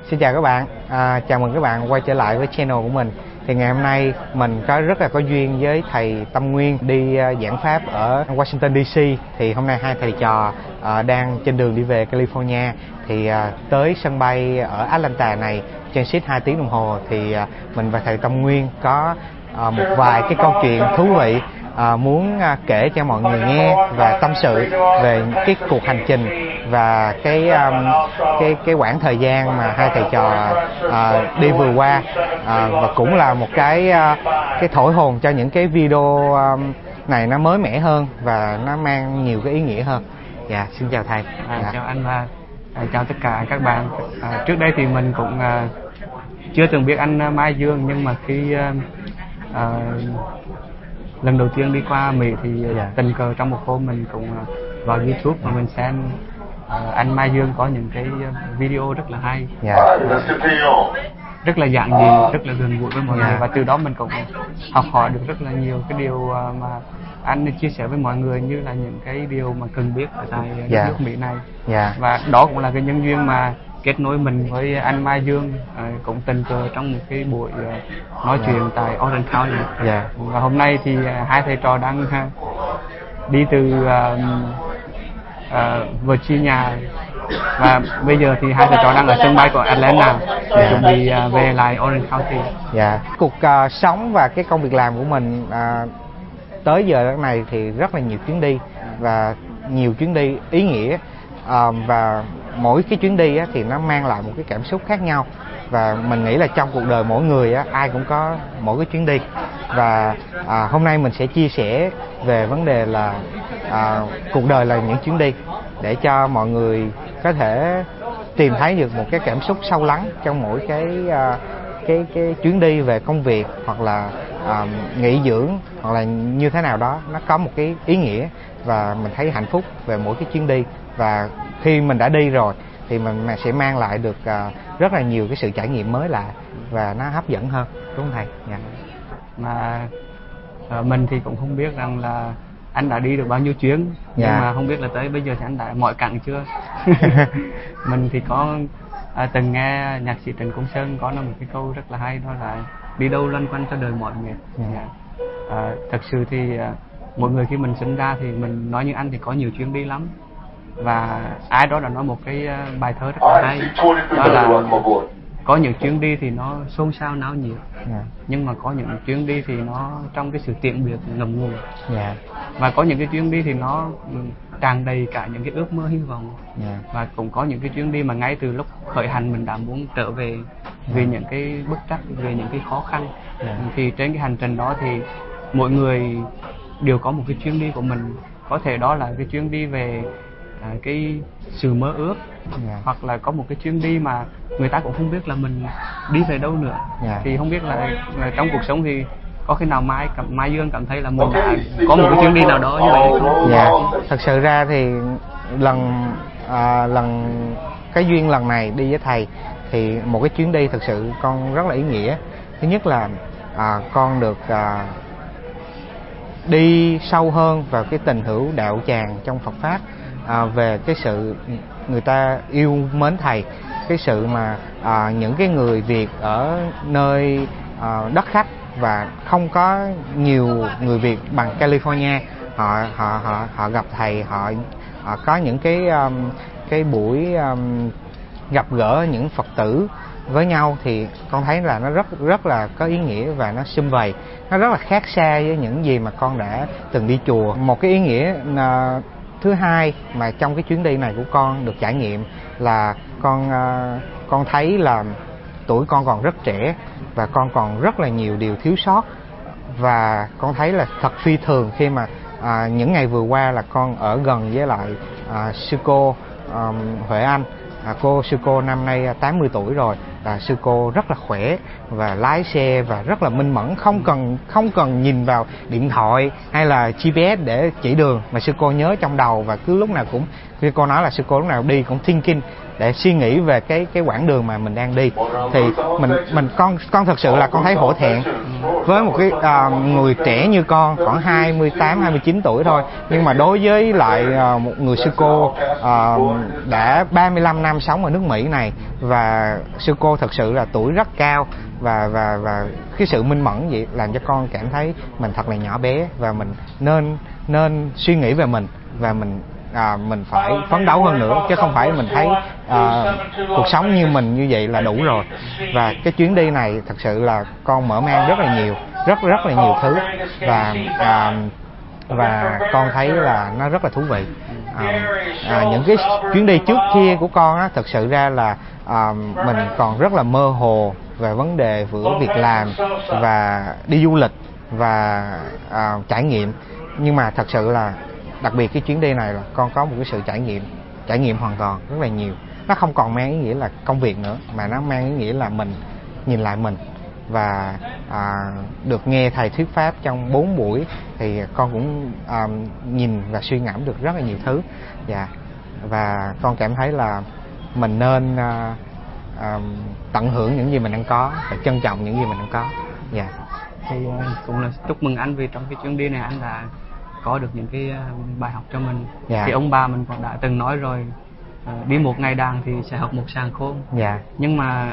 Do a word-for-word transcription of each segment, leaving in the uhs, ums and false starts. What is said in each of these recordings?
Xin chào các bạn, à, chào mừng các bạn quay trở lại với channel của mình. Thì ngày hôm nay mình có rất là có duyên với thầy Tâm Nguyên đi uh, giảng pháp ở Washington đê xê. Thì hôm nay hai thầy trò uh, đang trên đường đi về California. Thì uh, tới sân bay ở Atlanta này transit hai tiếng đồng hồ. Thì uh, mình và thầy Tâm Nguyên có uh, một vài cái câu chuyện thú vị À, muốn à, kể cho mọi người nghe và tâm sự về cái cuộc hành trình và cái um, cái cái quãng thời gian mà hai thầy trò à, đi vừa qua, à, và cũng là một cái à, cái thổi hồn cho những cái video um, này nó mới mẻ hơn và nó mang nhiều cái ý nghĩa hơn. Dạ, xin chào thầy. À, dạ. Chào anh và à, chào tất cả các bạn. À, trước đây thì mình cũng à, chưa từng biết anh Mai Dương, nhưng mà khi à, à, lần đầu tiên đi qua Mỹ thì yeah. tình cờ trong một hôm mình cũng vào YouTube và mình xem uh, anh Mai Dương có những cái video rất là hay, yeah. rất là giản dị, rất là gần gũi với mọi yeah. người, và từ đó mình cũng học hỏi được rất là nhiều cái điều uh, mà anh chia sẻ với mọi người, như là những cái điều mà cần biết ở tại đất yeah. nước Mỹ này, yeah. và đó cũng là cái nhân duyên mà kết nối mình với anh Mai Dương, à, cũng tình cờ trong một cái buổi uh, nói yeah. chuyện tại Orange County. Yeah. Và hôm nay thì uh, hai thầy trò đang uh, đi từ uh, uh, Virginia, và bây giờ thì hai thầy trò đang ở sân bay của Atlanta để yeah. chuẩn bị uh, về lại Orange County. Yeah. Cuộc uh, sống và cái công việc làm của mình uh, tới giờ này thì rất là nhiều chuyến đi và nhiều chuyến đi ý nghĩa, uh, và mỗi cái chuyến đi á, thì nó mang lại một cái cảm xúc khác nhau, và mình nghĩ là trong cuộc đời mỗi người á, ai cũng có mỗi cái chuyến đi. Và à, hôm nay mình sẽ chia sẻ về vấn đề là à, cuộc đời là những chuyến đi, để cho mọi người có thể tìm thấy được một cái cảm xúc sâu lắng trong mỗi cái à, cái cái chuyến đi về công việc, hoặc là à, nghỉ dưỡng, hoặc là như thế nào đó, nó có một cái ý nghĩa và mình thấy hạnh phúc về mỗi cái chuyến đi. Và khi mình đã đi rồi thì mình sẽ mang lại được uh, rất là nhiều cái sự trải nghiệm mới lạ và nó hấp dẫn hơn, đúng không thầy? Dạ. Mà uh, mình thì cũng không biết rằng là anh đã đi được bao nhiêu chuyến, dạ. nhưng mà không biết là tới bây giờ thì anh đã mọi cặn chưa. Mình thì có uh, từng nghe nhạc sĩ Trần Công Sơn có một cái câu rất là hay, đó là đi đâu loanh quanh cho đời mỏi mệt. Dạ. Dạ. Uh, thật sự thì uh, mọi người khi mình sinh ra thì mình nói như anh thì có nhiều chuyến đi lắm. Và ai đó đã nói một cái bài thơ rất là hay, đó là có những chuyến đi thì nó xôn xao náo nhiệt, yeah. nhưng mà có những chuyến đi thì nó trong cái sự tiễn biệt ngầm ngùi, yeah. và có những cái chuyến đi thì nó tràn đầy cả những cái ước mơ hy vọng, yeah. và cũng có những cái chuyến đi mà ngay từ lúc khởi hành mình đã muốn trở về, yeah. vì những cái bất trắc, về những cái khó khăn, yeah. thì trên cái hành trình đó thì mỗi người đều có một cái chuyến đi của mình. Có thể đó là cái chuyến đi về À, cái sự mơ ước, yeah. hoặc là có một cái chuyến đi mà người ta cũng không biết là mình đi về đâu nữa, yeah. thì không biết là, là trong cuộc sống thì có khi nào Mai Mai Dương cảm thấy là mình đã có một cái chuyến đi nào đó như vậy hay không? Dạ, yeah. Thật sự ra thì lần à, lần cái duyên lần này đi với thầy thì một cái chuyến đi thực sự con rất là ý nghĩa. Thứ nhất là à, con được à, đi sâu hơn vào cái tình hữu đạo tràng trong Phật pháp. À, về cái sự người ta yêu mến thầy, cái sự mà à, những cái người Việt ở nơi à, đất khách và không có nhiều người Việt bằng California, họ họ họ họ gặp thầy, họ, họ có những cái um, cái buổi um, gặp gỡ những Phật tử với nhau, thì con thấy là nó rất rất là có ý nghĩa và nó sum vầy, nó rất là khác xa với những gì mà con đã từng đi chùa. Một cái ý nghĩa uh, thứ hai mà trong cái chuyến đi này của con được trải nghiệm là con uh, con thấy là tuổi con còn rất trẻ và con còn rất là nhiều điều thiếu sót, và con thấy là thật phi thường khi mà uh, những ngày vừa qua là con ở gần với lại uh, sư cô um, Huệ Anh. À, cô sư cô năm nay tám mươi tuổi rồi, là sư cô rất là khỏe và lái xe và rất là minh mẫn, không cần không cần nhìn vào điện thoại hay là giê pê ét để chỉ đường, mà sư cô nhớ trong đầu và cứ lúc nào cũng, sư cô nói là sư cô lúc nào đi cũng thinking để suy nghĩ về cái cái quãng đường mà mình đang đi. Thì mình mình con con thật sự là con thấy hổ thẹn với một cái à, người trẻ như con, khoảng hai mươi tám hai mươi chín tuổi thôi, nhưng mà đối với lại à, một người sư cô à, đã ba mươi lăm năm sống ở nước Mỹ này, và sư cô thật sự là tuổi rất cao, và và và cái sự minh mẫn vậy làm cho con cảm thấy mình thật là nhỏ bé, và mình nên nên suy nghĩ về mình, và mình à, mình phải phấn đấu hơn nữa, chứ không phải mình thấy à, cuộc sống như mình như vậy là đủ rồi. Và cái chuyến đi này thật sự là con mở mang rất là nhiều, rất rất là nhiều thứ, và à, và con thấy là nó rất là thú vị. À, à, những cái chuyến đi trước kia của con á, thật sự ra là à, mình còn rất là mơ hồ về vấn đề giữa việc làm và đi du lịch và à, trải nghiệm. Nhưng mà thật sự là đặc biệt cái chuyến đi này là con có một cái sự trải nghiệm trải nghiệm hoàn toàn rất là nhiều. Nó không còn mang ý nghĩa là công việc nữa, mà nó mang ý nghĩa là mình nhìn lại mình, và à, được nghe thầy thuyết pháp trong bốn buổi thì con cũng à, nhìn và suy ngẫm được rất là nhiều thứ. Dạ. Và con cảm thấy là mình nên à, à, tận hưởng những gì mình đang có và trân trọng những gì mình đang có. Dạ. Thì cũng là chúc mừng anh, vì trong cái chuyến đi này anh đã có được những cái bài học cho mình. Dạ. Thì ông bà mình còn đã từng nói rồi, đi một ngày đàn thì sẽ học một sàng khôn. Dạ. Nhưng mà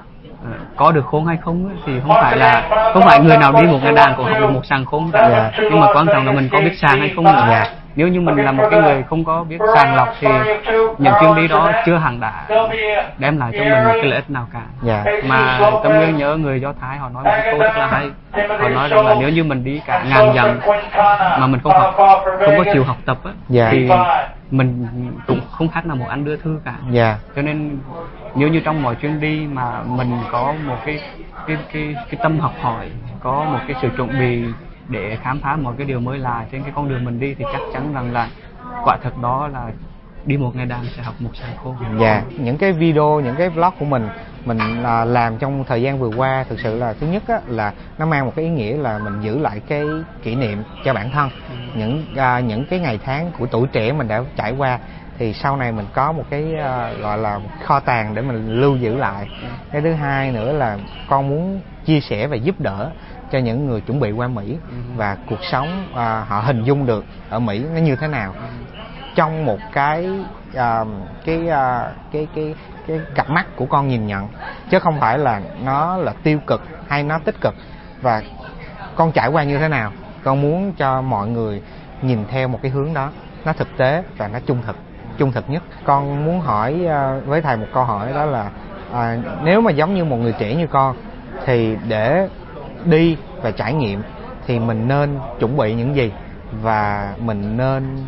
có được khôn hay không thì không phải là không phải người nào đi một ngày đàn cũng học được một sàng khôn cả. Dạ. Nhưng mà quan trọng là mình có biết sàng hay không nữa. Dạ. Nếu như mình là một cái người không có biết sàng lọc thì những chuyến đi đó chưa hẳn đã đem lại cho mình một cái lợi ích nào cả. Dạ. Mà Tâm Nguyên nhớ người Do Thái họ nói một câu rất là hay. Họ nói rằng là nếu như mình đi cả ngàn dặm mà mình không học, không có chịu học tập á, dạ. thì mình cũng không khác nào một anh đưa thư cả. Dạ. Cho nên nếu như trong mọi chuyến đi mà mình có một cái cái cái cái tâm học hỏi, có một cái sự chuẩn bị để khám phá mọi cái điều mới lạ trên cái con đường mình đi, thì chắc chắn rằng là quả thật đó là đi một ngày đàn sẽ học một sàng khôn. Dạ. Những cái video, những cái vlog của mình mình à, làm trong thời gian vừa qua, thực sự là thứ nhất á, là nó mang một cái ý nghĩa là mình giữ lại cái kỷ niệm cho bản thân. ừ. những à, những cái ngày tháng của tuổi trẻ mình đã trải qua, thì sau này mình có một cái uh, gọi là kho tàng để mình lưu giữ lại. ừ. Cái thứ hai nữa là con muốn chia sẻ và giúp đỡ cho những người chuẩn bị qua Mỹ, ừ. và cuộc sống uh, họ hình dung được ở Mỹ nó như thế nào, ừ. trong một cái uh, cái, uh, cái cái cái cặp mắt của con nhìn nhận, chứ không phải là nó là tiêu cực hay nó tích cực. Và con trải qua như thế nào, con muốn cho mọi người nhìn theo một cái hướng đó, nó thực tế và nó trung thực trung thực nhất. Con muốn hỏi uh, với thầy một câu hỏi, đó là uh, nếu mà giống như một người trẻ như con, thì để đi và trải nghiệm thì mình nên chuẩn bị những gì, và mình nên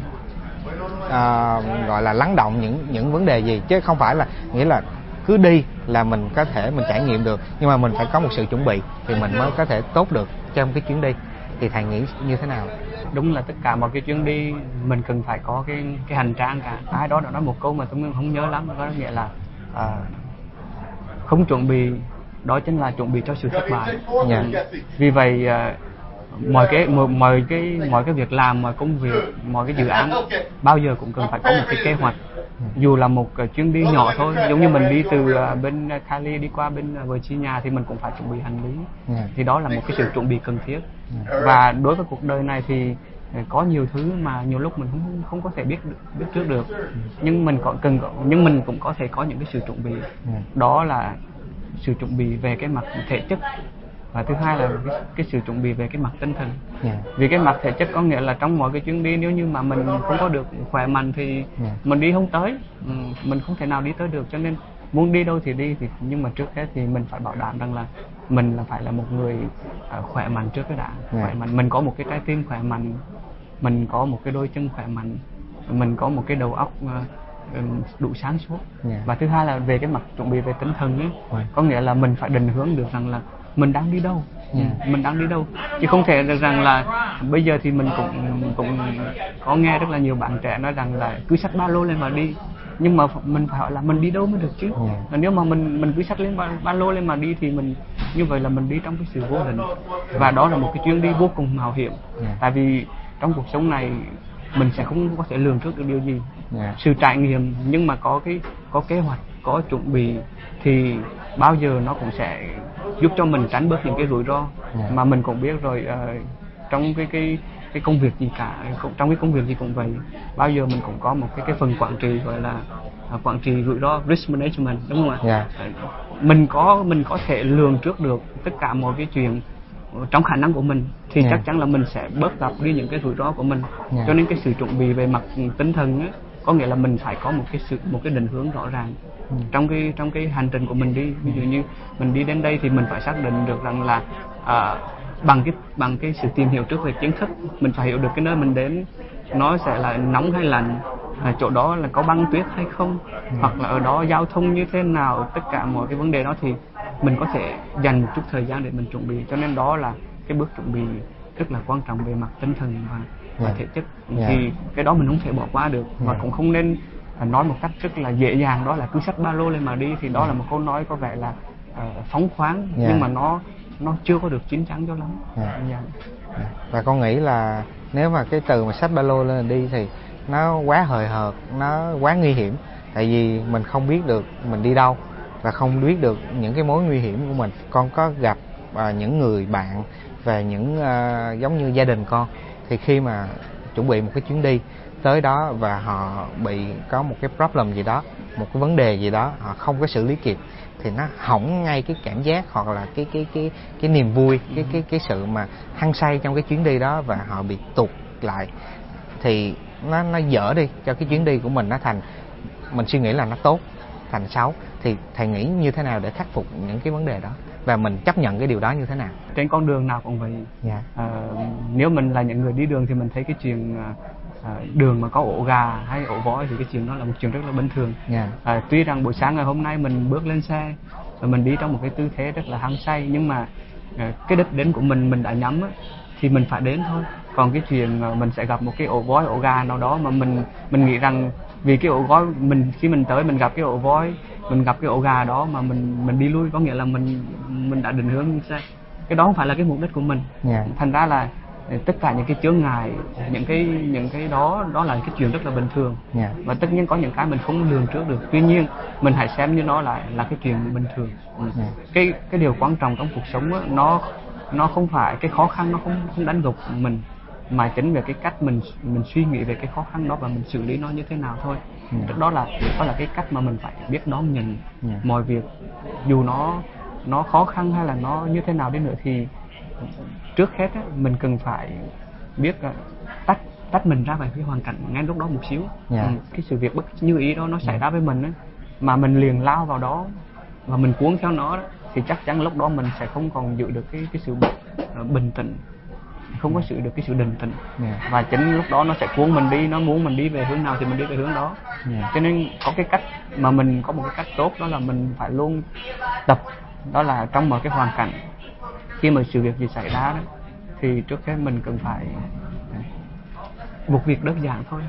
uh, gọi là lắng động những những vấn đề gì, chứ không phải là nghĩa là cứ đi là mình có thể mình trải nghiệm được, nhưng mà mình phải có một sự chuẩn bị thì mình mới có thể tốt được trong cái chuyến đi. Thì thầy nghĩ như thế nào? Đúng là tất cả mọi cái chuyến đi mình cần phải có cái cái hành trang cả. Ai đó đã nói một câu mà tôi không nhớ lắm, có nghĩa là à, không chuẩn bị đó chính là chuẩn bị cho sự thất bại. Yeah. Vì vậy à, mọi cái mọi, mọi cái mọi cái việc làm, mọi công việc, mọi cái dự án bao giờ cũng cần phải có một cái kế hoạch. Dù là một uh, chuyến đi nhỏ thôi, giống như mình đi từ uh, bên Cali đi qua bên uh, Virginia thì mình cũng phải chuẩn bị hành lý. Yeah. Thì đó là một cái sự chuẩn bị cần thiết. Yeah. Và đối với cuộc đời này thì uh, có nhiều thứ mà nhiều lúc mình không không có thể biết biết trước được. Yeah. Nhưng mình còn cần nhưng mình cũng có thể có những cái sự chuẩn bị. Yeah. Đó là sự chuẩn bị về cái mặt thể chất, và thứ hai là cái, cái sự chuẩn bị về cái mặt tinh thần. Yeah. Vì cái mặt thể chất có nghĩa là trong mọi cái chuyến đi, nếu như mà mình không có được khỏe mạnh thì yeah. mình đi không tới, mình không thể nào đi tới được. Cho nên muốn đi đâu thì đi, thì nhưng mà trước hết thì mình phải bảo đảm rằng là mình là phải là một người uh, khỏe mạnh trước cái đã. Yeah. Khỏe mạnh, mình có một cái trái tim khỏe mạnh, mình có một cái đôi chân khỏe mạnh, mình có một cái đầu óc uh, đủ sáng suốt. Yeah. Và thứ hai là về cái mặt chuẩn bị về tinh thần ấy, yeah. có nghĩa là mình phải định hướng được rằng là mình đang đi đâu. Yeah. Mình đang đi đâu, chứ không thể được rằng là bây giờ thì mình cũng cũng có nghe rất là nhiều bạn trẻ nói rằng là cứ xách ba lô lên mà đi. nhưng mà mình phải hỏi là mình đi đâu mới được chứ. Yeah. Nếu mà mình mình cứ xách lên ba, ba lô lên mà đi thì mình như vậy là mình đi trong cái sự vô định, và đó là một cái chuyến đi vô cùng mạo hiểm. Yeah. Tại vì trong cuộc sống này mình sẽ không có thể lường trước được điều gì. Yeah. Sự trải nghiệm nhưng mà có cái có kế hoạch, có chuẩn bị thì bao giờ nó cũng sẽ giúp cho mình tránh bớt những cái rủi ro. Yeah. Mà mình cũng biết rồi, uh, trong cái cái cái công việc gì cả, trong cái công việc gì cũng vậy, bao giờ mình cũng có một cái cái phần quản trị gọi là uh, quản trị rủi ro, risk management, đúng không ạ? Yeah. Uh, mình có mình có thể lường trước được tất cả mọi cái chuyện trong khả năng của mình thì Yeah. chắc chắn là mình sẽ bớt gặp đi những cái rủi ro của mình. Yeah. Cho nên cái sự chuẩn bị về mặt tinh thần á, có nghĩa là mình phải có một cái sự một cái định hướng rõ ràng. Ừ. trong cái trong cái hành trình của mình đi. Ví dụ như mình đi đến đây thì mình phải xác định được rằng là à, bằng cái bằng cái sự tìm hiểu trước về kiến thức, mình phải hiểu được cái nơi mình đến nó sẽ là nóng hay lạnh, à, chỗ đó là có băng tuyết hay không, ừ. hoặc là ở đó giao thông như thế nào, tất cả mọi cái vấn đề đó thì mình có thể dành một chút thời gian để mình chuẩn bị. Cho nên đó là cái bước chuẩn bị rất là quan trọng về mặt tinh thần và, và yeah. thể chất. Yeah. Thì cái đó mình không thể bỏ qua được. Yeah. Và cũng không nên nói một cách rất là dễ dàng đó là cứ xách ba lô lên mà đi, thì đó yeah. là một câu nói có vẻ là uh, phóng khoáng, yeah. nhưng mà nó nó chưa có được chín chắn cho lắm. Yeah. Yeah. Yeah. Và con nghĩ là nếu mà cái từ mà xách ba lô lên đi thì nó quá hời hợt, nó quá nguy hiểm, tại vì mình không biết được mình đi đâu và không biết được những cái mối nguy hiểm của mình. Con có gặp uh, những người bạn và những uh, giống như gia đình con, thì khi mà chuẩn bị một cái chuyến đi tới đó và họ bị có một cái problem gì đó, một cái vấn đề gì đó họ không có xử lý kịp, thì nó hỏng ngay cái cảm giác hoặc là cái cái cái cái niềm vui, cái cái cái sự mà hăng say trong cái chuyến đi đó, và họ bị tụt lại thì nó nó dở đi cho cái chuyến đi của mình, nó thành mình suy nghĩ là nó tốt thành xấu. Thì thầy nghĩ như thế nào để khắc phục những cái vấn đề đó và mình chấp nhận cái điều đó như thế nào? Trên con đường nào cũng vậy. Yeah. À, nếu mình là những người đi đường thì mình thấy cái chuyện à, đường mà có ổ gà hay ổ voi thì cái chuyện đó là một chuyện rất là bình thường. Yeah. À, tuy rằng buổi sáng ngày hôm nay mình bước lên xe và mình đi trong một cái tư thế rất là hăng say, nhưng mà à, cái đích đến của mình mình đã nhắm á, thì mình phải đến thôi. Còn cái chuyện mà mình sẽ gặp một cái ổ voi ổ gà nào đó mà mình mình nghĩ rằng vì cái ổ voi mình khi mình tới mình gặp cái ổ voi, mình gặp cái ổ gà đó mà mình mình đi lui, có nghĩa là mình mình đã định hướng xe, cái đó không phải là cái mục đích của mình. Yeah. Thành ra là tất cả những cái chướng ngại, những cái những cái đó đó là cái chuyện rất là bình thường. Yeah. Và tất nhiên có những cái mình không lường trước được, tuy nhiên mình hãy xem như nó là là cái chuyện bình thường. Yeah. cái cái điều quan trọng trong cuộc sống đó, nó nó không phải cái khó khăn, nó không không đánh gục mình, mà chính về cái cách mình mình suy nghĩ về cái khó khăn đó và mình xử lý nó như thế nào thôi. Yeah. Đó là đó là cái cách mà mình phải biết đón nhận. Yeah. Mọi việc, dù nó nó khó khăn hay là nó như thế nào đi nữa, thì trước hết á, mình cần phải biết uh, tách tách mình ra về cái hoàn cảnh ngay lúc đó một xíu. Yeah. Ừ, cái sự việc bất như ý đó nó xảy ra với mình á, mà mình liền lao vào đó và mình cuốn theo nó đó, thì chắc chắn lúc đó mình sẽ không còn giữ được cái cái sự uh, bình tĩnh, không có sự được cái sự định tĩnh. Yeah. Và chính lúc đó nó sẽ cuốn mình đi, nó muốn mình đi về hướng nào thì mình đi về hướng đó. Yeah. Cho nên có cái cách mà mình có một cái cách tốt, đó là mình phải luôn tập, đó là trong một cái hoàn cảnh khi mà sự việc gì xảy ra đó, thì trước hết mình cần phải một việc đơn giản thôi,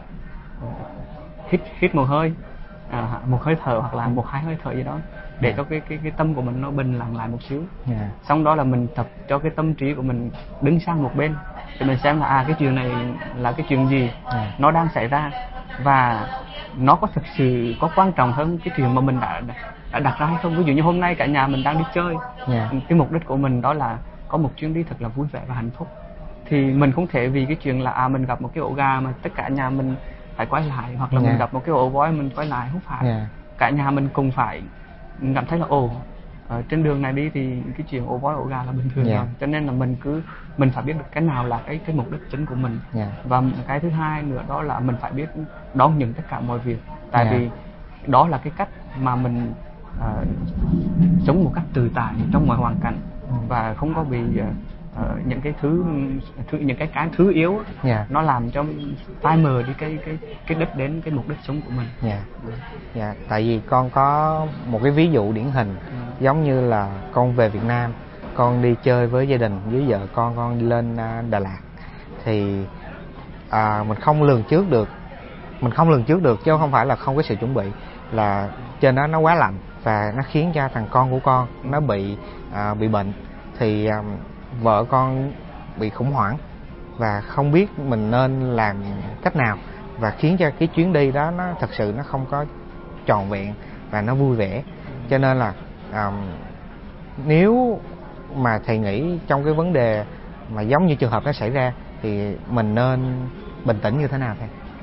hít hít một hơi, à, một hơi thở hoặc là một hai hơi thở gì đó để cho cái cái cái tâm của mình nó bình lặng lại một xíu. Yeah. Xong đó là mình tập cho cái tâm trí của mình đứng sang một bên để mình xem là à cái chuyện này là cái chuyện gì. Yeah. Nó đang xảy ra và nó có thực sự có quan trọng hơn cái chuyện mà mình đã đã đặt ra hay không. Ví dụ như hôm nay cả nhà mình đang đi chơi. Yeah. Cái mục đích của mình đó là có một chuyến đi thật là vui vẻ và hạnh phúc, thì mình không thể vì cái chuyện là à mình gặp một cái ổ gà mà tất cả nhà mình phải quay lại, hoặc là yeah. mình gặp một cái ổ voi mình quay lại, không phải. Yeah. Cả nhà mình cùng phải cảm thấy là ồ, ở trên đường này đi thì cái chuyện ổ voi ổ gà là bình thường. Yeah. Rồi. Cho nên là mình cứ mình phải biết được cái nào là cái cái mục đích chính của mình. Yeah. Và cái thứ hai nữa đó là mình phải biết đón nhận tất cả mọi việc, tại yeah. vì đó là cái cách mà mình uh, sống một cách tự tại trong mọi hoàn cảnh. Ừ. Và không có bị uh, uh, những cái thứ, thứ những cái cái thứ yếu. Yeah. Nó làm cho phai mờ đi cái cái cái đích đến cái mục đích sống của mình. Yeah. Yeah. Tại vì con có một cái ví dụ điển hình. Ừ. Giống như là con về Việt Nam, con đi chơi với gia đình với vợ con con đi lên uh, Đà Lạt, thì uh, mình không lường trước được mình không lường trước được, chứ không phải là không có sự chuẩn bị, là trên đó nó quá lạnh và nó khiến cho thằng con của con nó bị à, bị bệnh, thì à, vợ con bị khủng hoảng và không biết mình nên làm cách nào, và khiến cho cái chuyến đi đó nó thật sự nó không có trọn vẹn và nó vui vẻ. Cho nên là à, nếu mà thầy nghĩ trong cái vấn đề mà giống như trường hợp nó xảy ra thì mình nên bình tĩnh như thế nào thầy?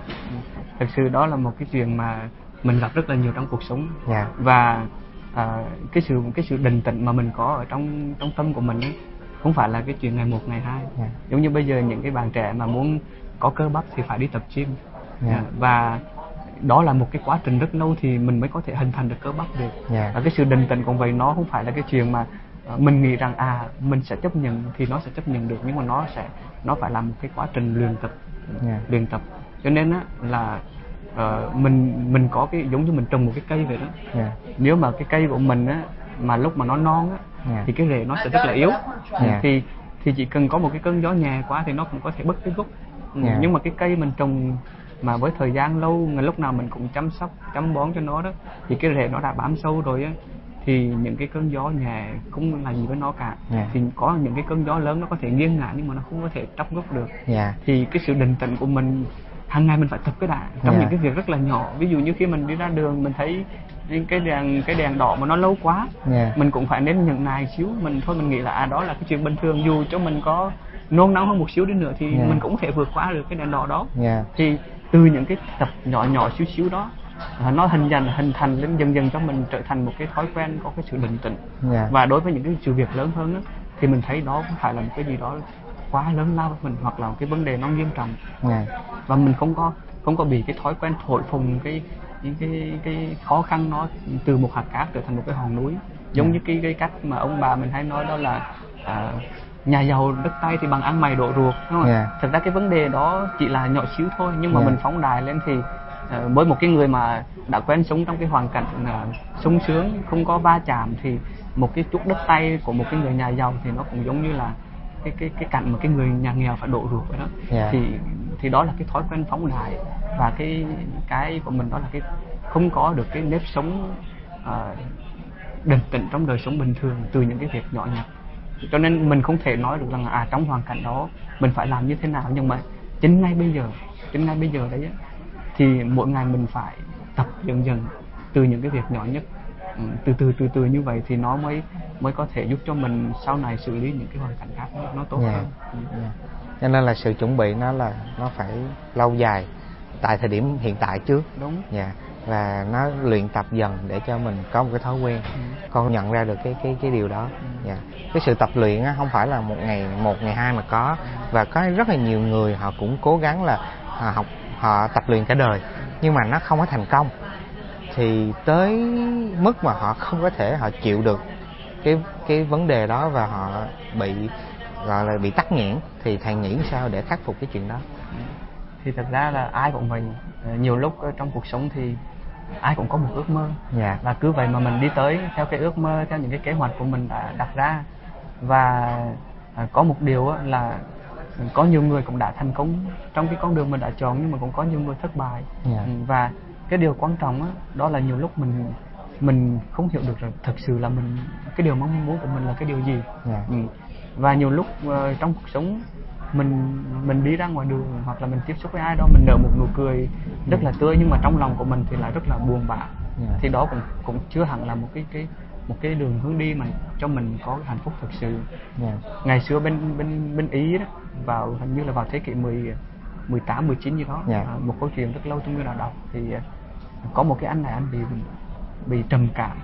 Thực sự đó là một cái chuyện mà mình gặp rất là nhiều trong cuộc sống. Yeah. Và à, cái sự cái sự bình tĩnh mà mình có ở trong trong tâm của mình ấy, không phải là cái chuyện ngày một ngày hai. Yeah. Giống như bây giờ những cái bạn trẻ mà muốn có cơ bắp thì phải đi tập gym. Yeah. Và đó là một cái quá trình rất lâu thì mình mới có thể hình thành được cơ bắp được. Yeah. Và cái sự bình tĩnh cũng vậy, nó không phải là cái chuyện mà mình nghĩ rằng à mình sẽ chấp nhận thì nó sẽ chấp nhận được, nhưng mà nó sẽ nó phải là một cái quá trình luyện tập. Yeah. luyện tập cho nên á là uh, mình mình có cái giống như mình trồng một cái cây vậy đó. Yeah. Nếu mà cái cây của mình á mà lúc mà nó non á, yeah, thì cái rễ nó sẽ rất là yếu. Yeah. thì thì chỉ cần có một cái cơn gió nhẹ quá thì nó cũng có thể bứt cái gốc. Yeah. Nhưng mà cái cây mình trồng mà với thời gian lâu, ngày lúc nào mình cũng chăm sóc chăm bón cho nó đó, thì cái rễ nó đã bám sâu rồi á, thì những cái cơn gió nhẹ không là gì với nó cả. Yeah. Thì có những cái cơn gió lớn nó có thể nghiêng ngả nhưng mà nó không có thể tróc gốc được. Yeah. Thì cái sự định tĩnh của mình hàng ngày mình phải tập cái đã trong. Yeah. Những cái việc rất là nhỏ, ví dụ như khi mình đi ra đường mình thấy cái đèn cái đèn đỏ mà nó lâu quá. Yeah. Mình cũng phải nên nhẫn nại xíu, mình thôi mình nghĩ là à đó là cái chuyện bình thường, dù cho mình có nôn nóng hơn một xíu đi nữa thì yeah, mình cũng có thể vượt qua được cái đèn đỏ đó. Yeah. Thì từ những cái tập nhỏ nhỏ xíu xíu đó, À, nó hình thành hình thành lên dần dần cho mình trở thành một cái thói quen có cái sự bình tĩnh. Yeah. Và đối với những cái sự việc lớn hơn đó, thì mình thấy đó không phải là một cái gì đó quá lớn lao với mình, hoặc là một cái vấn đề nó nghiêm trọng. Yeah. Và mình không có không có bị cái thói quen thổi phồng cái những cái cái khó khăn nó từ một hạt cát trở thành một cái hòn núi. Giống. Yeah. Như cái cái cách mà ông bà mình hay nói đó là à, nhà giàu đất Tây thì bằng ăn mày đổ ruột, đúng không? Yeah. Thật ra cái vấn đề đó chỉ là nhỏ xíu thôi, nhưng mà yeah, mình phóng đại lên thì uh, với một cái người mà đã quen sống trong cái hoàn cảnh uh, sung sướng, không có va chạm, thì một cái chút đất Tây của một cái người nhà giàu thì nó cũng giống như là cái cái cái cảnh mà cái người nhà nghèo phải đổ ruột vậy đó. Yeah. Thì thì đó là cái thói quen phóng đại, và cái cái của mình đó là cái không có được cái nếp sống uh, định tĩnh trong đời sống bình thường từ những cái việc nhỏ nhặt. Cho nên mình không thể nói được rằng à trong hoàn cảnh đó mình phải làm như thế nào, nhưng mà chính ngay bây giờ chính ngay bây giờ đấy thì mỗi ngày mình phải tập dần dần từ những cái việc nhỏ nhất, từ từ từ từ như vậy thì nó mới mới có thể giúp cho mình sau này xử lý những cái hoàn cảnh khác nó tốt. Yeah. hơn. Yeah. Cho nên là sự chuẩn bị nó là nó phải lâu dài tại thời điểm hiện tại trước. Đúng. Dạ. Yeah. Và nó luyện tập dần để cho mình có một cái thói quen. Ừ. Con nhận ra được cái cái cái điều đó. Ừ. Yeah. Cái sự tập luyện á không phải là một ngày một ngày hai mà có, và có rất là nhiều người họ cũng cố gắng là họ học họ tập luyện cả đời nhưng mà nó không có thành công, thì tới mức mà họ không có thể họ chịu được cái cái vấn đề đó và họ bị gọi là bị tắc nghẽn, thì thầy nghĩ sao để khắc phục cái chuyện đó? Thì thật ra là ai cũng vậy, nhiều lúc trong cuộc sống thì ai cũng có một ước mơ. Yeah. Và cứ vậy mà mình đi tới theo cái ước mơ, theo những cái kế hoạch của mình đã đặt ra. Và có một điều là có nhiều người cũng đã thành công trong cái con đường mình đã chọn, nhưng mà cũng có nhiều người thất bại. Yeah. Và cái điều quan trọng đó, đó là nhiều lúc mình mình không hiểu được rằng thật sự là mình cái điều mong muốn của mình là cái điều gì. Yeah. Và nhiều lúc uh, trong cuộc sống mình mình đi ra ngoài đường hoặc là mình tiếp xúc với ai đó, mình nở một nụ cười rất là tươi, nhưng mà trong lòng của mình thì lại rất là buồn bã. Yeah. Thì đó cũng cũng chưa hẳn là một cái cái một cái đường hướng đi mà cho mình có hạnh phúc thực sự. Yeah. Ngày xưa bên bên bên Ý đó, vào hình như là vào thế kỷ mười, mười tám, mười chín gì đó. Yeah. Một câu chuyện rất lâu chúng tôi đã đọc, thì có một cái anh này anh bị bị trầm cảm,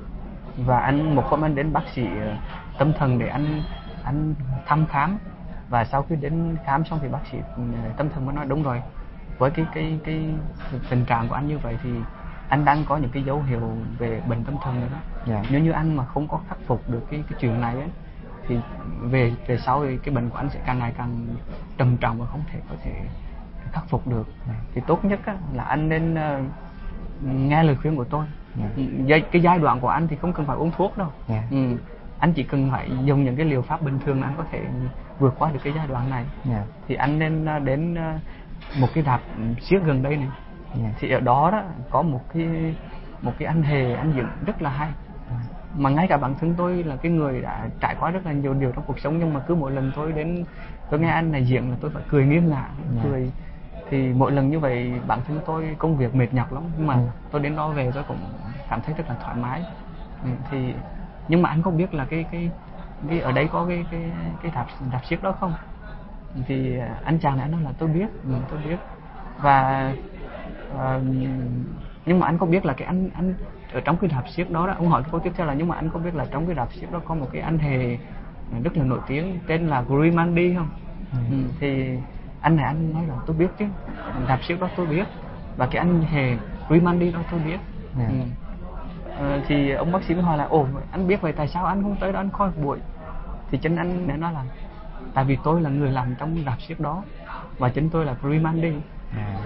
và anh một hôm anh đến bác sĩ tâm thần để anh anh thăm khám. Và sau khi đến khám xong thì bác sĩ tâm thần mới nói đúng rồi, với cái cái cái tình trạng của anh như vậy thì anh đang có những cái dấu hiệu về bệnh tâm thần rồi đó. Yeah. Nếu như anh mà không có khắc phục được cái cái chuyện này ấy, thì về về sau thì cái bệnh của anh sẽ càng ngày càng trầm trọng và không thể có thể khắc phục được. Yeah. Thì tốt nhất á, là anh nên uh, nghe lời khuyên của tôi. Yeah. Cái giai đoạn của anh thì không cần phải uống thuốc đâu. Yeah. Ừ. Anh chỉ cần phải dùng những cái liệu pháp bình thường là anh có thể vượt qua được cái giai đoạn này. Yeah. Thì anh nên đến một cái rạp xiếc gần đây này, Yeah. Thì ở đó đó có một cái một cái anh hề anh diễn rất là hay, mà ngay cả bản thân tôi là cái người đã trải qua rất là nhiều điều trong cuộc sống, nhưng mà cứ mỗi lần tôi đến tôi nghe anh này diễn là tôi phải cười nghiêng ngả, Yeah. cười. Thì mỗi lần như vậy bản thân tôi công việc mệt nhọc lắm, nhưng mà Ừ. tôi đến đó về tôi cũng cảm thấy rất là thoải mái. Ừ, thì nhưng mà anh không biết là cái cái cái ở đây có cái cái cái đạp đạp xiếc đó không? Thì anh chàng này anh nói là tôi biết, ừ, tôi biết. Và uh, nhưng mà anh có biết là cái anh anh ở trong cái đạp xiếc đó, đó ông hỏi cái câu tiếp theo là nhưng mà anh có biết là trong cái đạp xiếc đó có một cái anh hề rất là nổi tiếng tên là Grimandi không? Ừ. Ừ, thì anh này anh nói là tôi biết chứ, đạp xiếc đó tôi biết, và cái anh hề Grimandi đó tôi biết. Yeah. Ừ. Ờ, thì ông bác sĩ mới hỏi là ồ anh biết vậy tại sao anh không tới đó anh coi buổi? Thì chính anh đã nói là tại vì tôi là người làm trong đạp xiếc đó và chính tôi là Grimandi. À.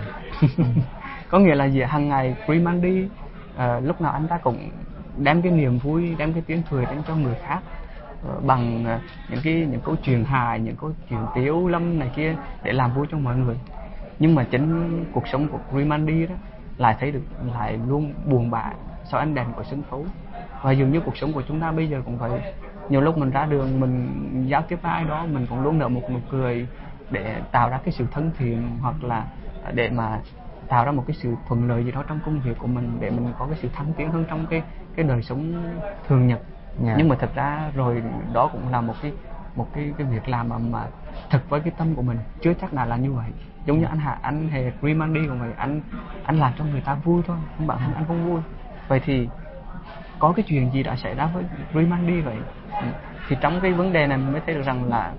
Có nghĩa là gì? Hàng ngày Grimandi uh, lúc nào anh ta cũng đem cái niềm vui, đem cái tiếng cười đến cho người khác uh, bằng uh, những cái những câu chuyện hài, những câu chuyện tiếu lâm này kia để làm vui cho mọi người. Nhưng mà chính cuộc sống của Grimandi đó lại thấy được lại luôn buồn bã sau ánh đèn của sân khấu. Và dường như cuộc sống của chúng ta bây giờ cũng vậy. Nhiều lúc mình ra đường mình giao tiếp với ai đó mình cũng luôn nở một nụ cười để tạo ra cái sự thân thiện, hoặc là để mà tạo ra một cái sự thuận lợi gì đó trong công việc của mình, để mình có cái sự thăng tiến hơn trong cái cái đời sống thường nhật. Yeah. Nhưng mà thật ra rồi đó cũng là một cái một cái cái việc làm mà, mà thật với cái tâm của mình chưa chắc là là như vậy. Giống như anh Hà anh hề Grimandi của mình, anh anh làm cho người ta vui thôi, nhưng bản thân anh không vui. Vậy thì có cái chuyện gì đã xảy ra với Grimandi vậy? Thì trong cái vấn đề này mình mới thấy được rằng là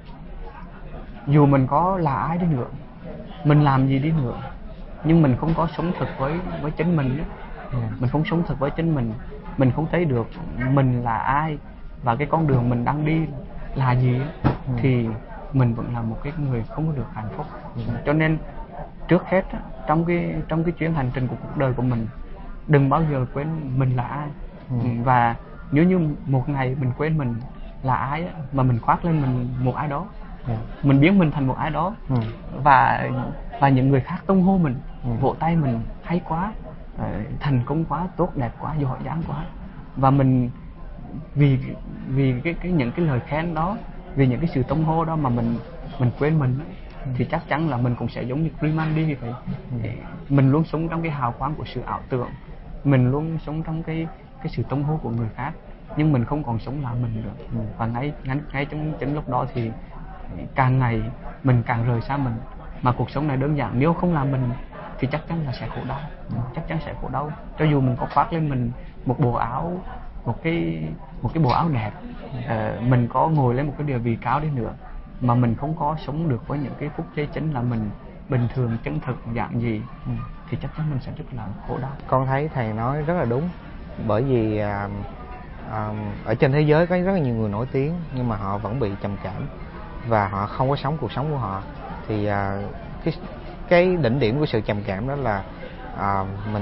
dù mình có là ai đi nữa, mình làm gì đi nữa, nhưng mình không có sống thật với với chính mình ấy. Yeah. Mình không sống thật với chính mình, mình không thấy được mình là ai và cái con đường mình đang đi là gì ấy, Ừ. thì mình vẫn là một cái người không có được hạnh phúc. Ừ. Cho nên trước hết trong cái trong cái chuyến hành trình của cuộc đời của mình, đừng bao giờ quên mình là ai. Ừ. Và nếu như một ngày mình quên mình là ai ấy, mà mình khoác lên mình một ai đó, Yeah. mình biến mình thành một ai đó, Ừ. và và những người khác tung hô mình, Ừ. vỗ tay mình hay quá, thành công quá, tốt đẹp quá, giỏi giang quá, và mình vì vì cái cái những cái lời khen đó, vì những cái sự tung hô đó mà mình mình quên mình, Ừ. thì chắc chắn là mình cũng sẽ giống như Grimandi vậy. Ừ. Mình luôn sống trong cái hào quang của sự ảo tưởng, mình luôn sống trong cái cái sự tung hô của người khác, nhưng mình không còn sống là mình được. Ừ. Và ngay ngay ngay trong chính lúc đó thì càng ngày mình càng rời xa mình, mà cuộc sống này đơn giản nếu không là mình thì chắc chắn là sẽ khổ đau. Ừ. Chắc chắn sẽ khổ đau. Cho dù mình có khoác lên mình một bộ áo, một cái một cái bộ áo đẹp, uh, mình có ngồi lên một cái địa vị cao đi nữa, mà mình không có sống được với những cái phút giây chính là mình bình thường, chân thực, dạng gì, ừ. thì chắc chắn mình sẽ rất là khổ đau. Con thấy thầy nói rất là đúng, bởi vì à, à, ở trên thế giới có rất là nhiều người nổi tiếng nhưng mà họ vẫn bị trầm cảm và họ không có sống cuộc sống của họ. Thì à, cái cái đỉnh điểm của sự trầm cảm đó là à, mình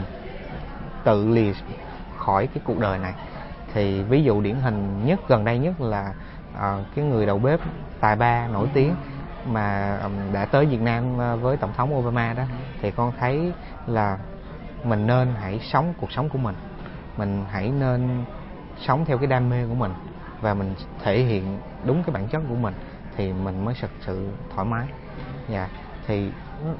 tự lìa khỏi cái cuộc đời này. Thì ví dụ điển hình nhất gần đây nhất là à, cái người đầu bếp tài ba nổi tiếng mà um, đã tới Việt Nam với tổng thống Obama đó, thì con thấy là mình nên hãy sống cuộc sống của mình, mình hãy nên sống theo cái đam mê của mình và mình thể hiện đúng cái bản chất của mình thì mình mới thực sự thoải mái. Dạ, thì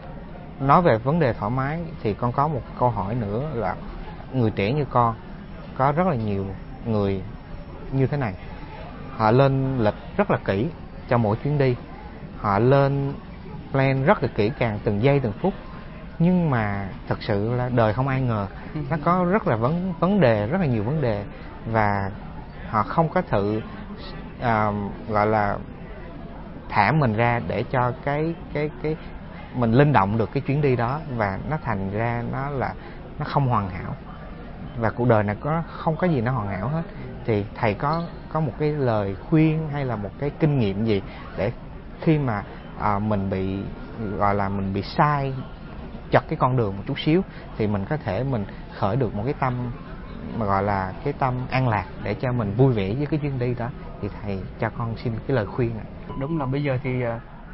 nói về vấn đề thoải mái thì con có một câu hỏi nữa là người trẻ như con, có rất là nhiều người như thế này, họ lên lịch rất là kỹ cho mỗi chuyến đi, họ lên plan rất là kỹ càng từng giây từng phút, nhưng mà thật sự là đời không ai ngờ, nó có rất là vấn vấn đề rất là nhiều vấn đề, và họ không có thử à, gọi là thả mình ra để cho cái cái cái mình linh động được cái chuyến đi đó, và nó thành ra nó là nó không hoàn hảo, và cuộc đời này có không có gì nó hoàn hảo hết. Thì thầy có có một cái lời khuyên hay là một cái kinh nghiệm gì để khi mà à, mình bị gọi là mình bị sai chật cái con đường một chút xíu thì mình có thể mình khởi được một cái tâm mà gọi là cái tâm an lạc để cho mình vui vẻ với cái chuyến đi đó, thì thầy cho con xin cái lời khuyên ạ. Đúng là bây giờ thì